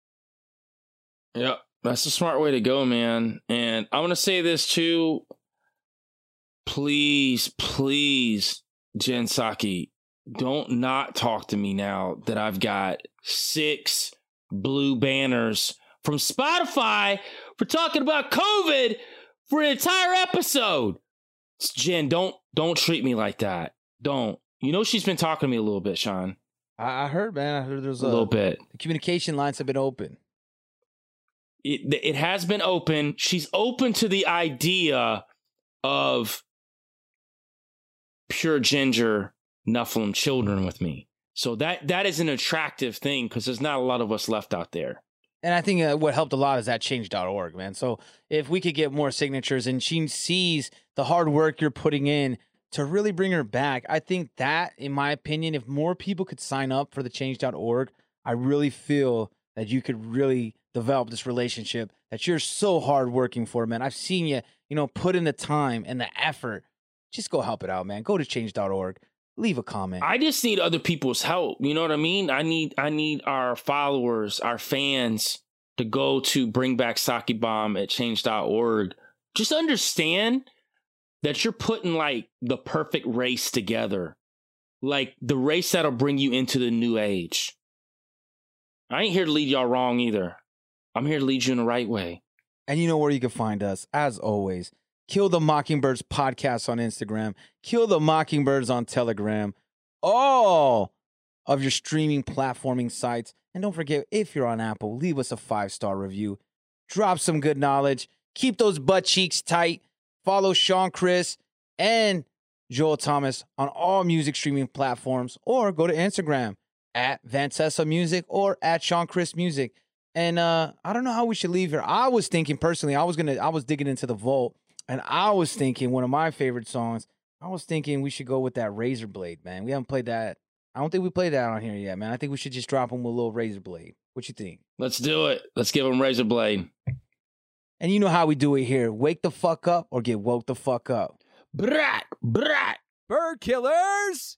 Yep. That's a smart way to go, man. And I want to say this too. Please, Jen Psaki, don't not talk to me now that I've got 6 blue banners from Spotify for talking about COVID for an entire episode. Jen, don't treat me like that. Don't. You know she's been talking to me a little bit, Sean. I heard, man. I heard there's a little bit. The communication lines have been open. It has been open. She's open to the idea of pure ginger Nephilim children with me. So that is an attractive thing because there's not a lot of us left out there. And I think what helped a lot is that change.org, man. So if we could get more signatures and she sees the hard work you're putting in to really bring her back, I think that, in my opinion, if more people could sign up for the change.org, I really feel that you could really develop this relationship that you're so hard working for, man. I've seen you, put in the time and the effort. Just go help it out, man. Go to change.org. Leave a comment. I just need other people's help. You know what I mean? I need our followers, our fans to go to Bring Back Psaki Bomb at change.org. Just understand that you're putting like the perfect race together. Like the race that'll bring you into the new age. I ain't here to lead y'all wrong either. I'm here to lead you in the right way. And you know where you can find us, as always. Kill the Mockingbirds podcast on Instagram. Kill the Mockingbirds on Telegram. All of your streaming platforming sites. And don't forget, if you're on Apple, leave us a 5-star review. Drop some good knowledge. Keep those butt cheeks tight. Follow Sean Chris and Joel Thomas on all music streaming platforms. Or go to Instagram at Vantessa Music or at Sean Chris Music. And I don't know how we should leave here. I was thinking personally, I was digging into the vault, and I was thinking one of my favorite songs. I was thinking we should go with that Razor Blade, man. We haven't played that. I don't think we played that on here yet, man. I think we should just drop them with a little Razor Blade. What you think? Let's do it. Let's give them Razor Blade. And you know how we do it here. Wake the fuck up or get woke the fuck up. Brat, brat. Bird killers.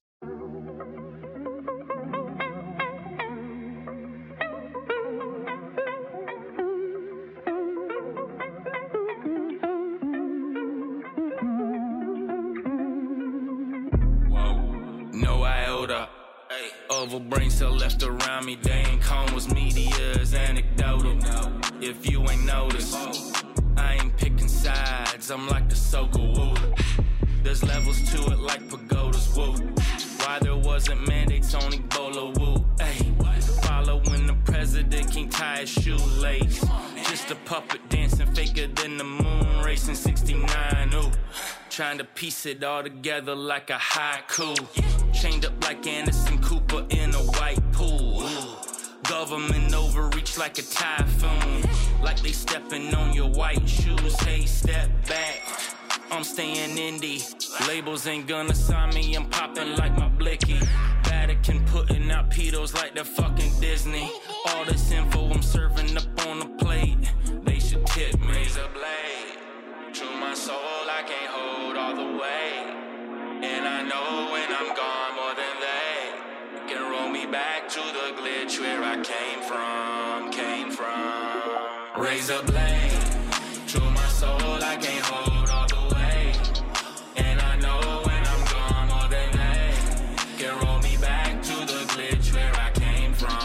Oval brain cell left around me, they ain't comas, media's anecdotal. If you ain't noticed, I ain't picking sides, I'm like the Sokol. There's levels to it like pagodas, woo. Why there wasn't mandates on Ebola, woo. Ay, following the president, can't tie his shoelace. Just a puppet dancing faker than the moon, racing 69, ooh. Trying to piece it all together like a haiku. chained up like Anderson Cooper in a white pool. Government overreach like a typhoon, like they stepping on your white shoes. Hey, step back, I'm staying indie. Labels ain't gonna sign me, I'm popping like my blicky. Vatican putting out pedos like they're fucking Disney. All this info I'm serving up on a plate, they should tip me. Razor blade, through my soul I can't hold all the weight. And I know when I'm gone more than they can roll me back to the glitch where I came from. Razor blade, through my soul I can't hold all the weight. And I know when I'm gone more than they can roll me back to the glitch where I came from.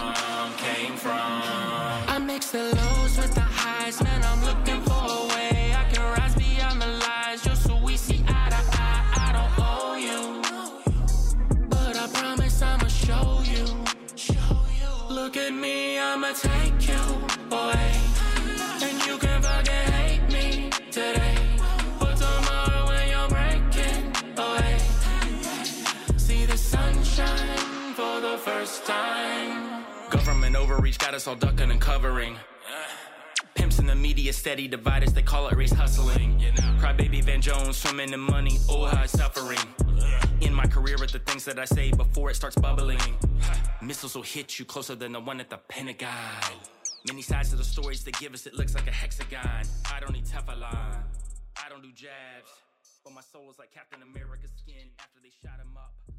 I mix the lows with the highs, man, I'm looking for a way I can rise beyond the lies, just so we see eye to eye. I don't owe you, but I promise I'ma show you. Look at me, I'ma take you away, and you can fucking hate me today, but tomorrow when you're breaking away, see the sunshine for the first time. Government overreach got us all ducking and covering. Pimps in the media steady dividers, they call it race hustling. Crybaby Van Jones swimming in money, oh how it's suffering. In my career with the things that I say before it starts bubbling. Missiles will hit you closer than the one at the Pentagon. Many sides to the stories they give us, it looks like a hexagon. I don't need Teflon, I don't do jabs, but my soul is like Captain America's skin after they shot him up.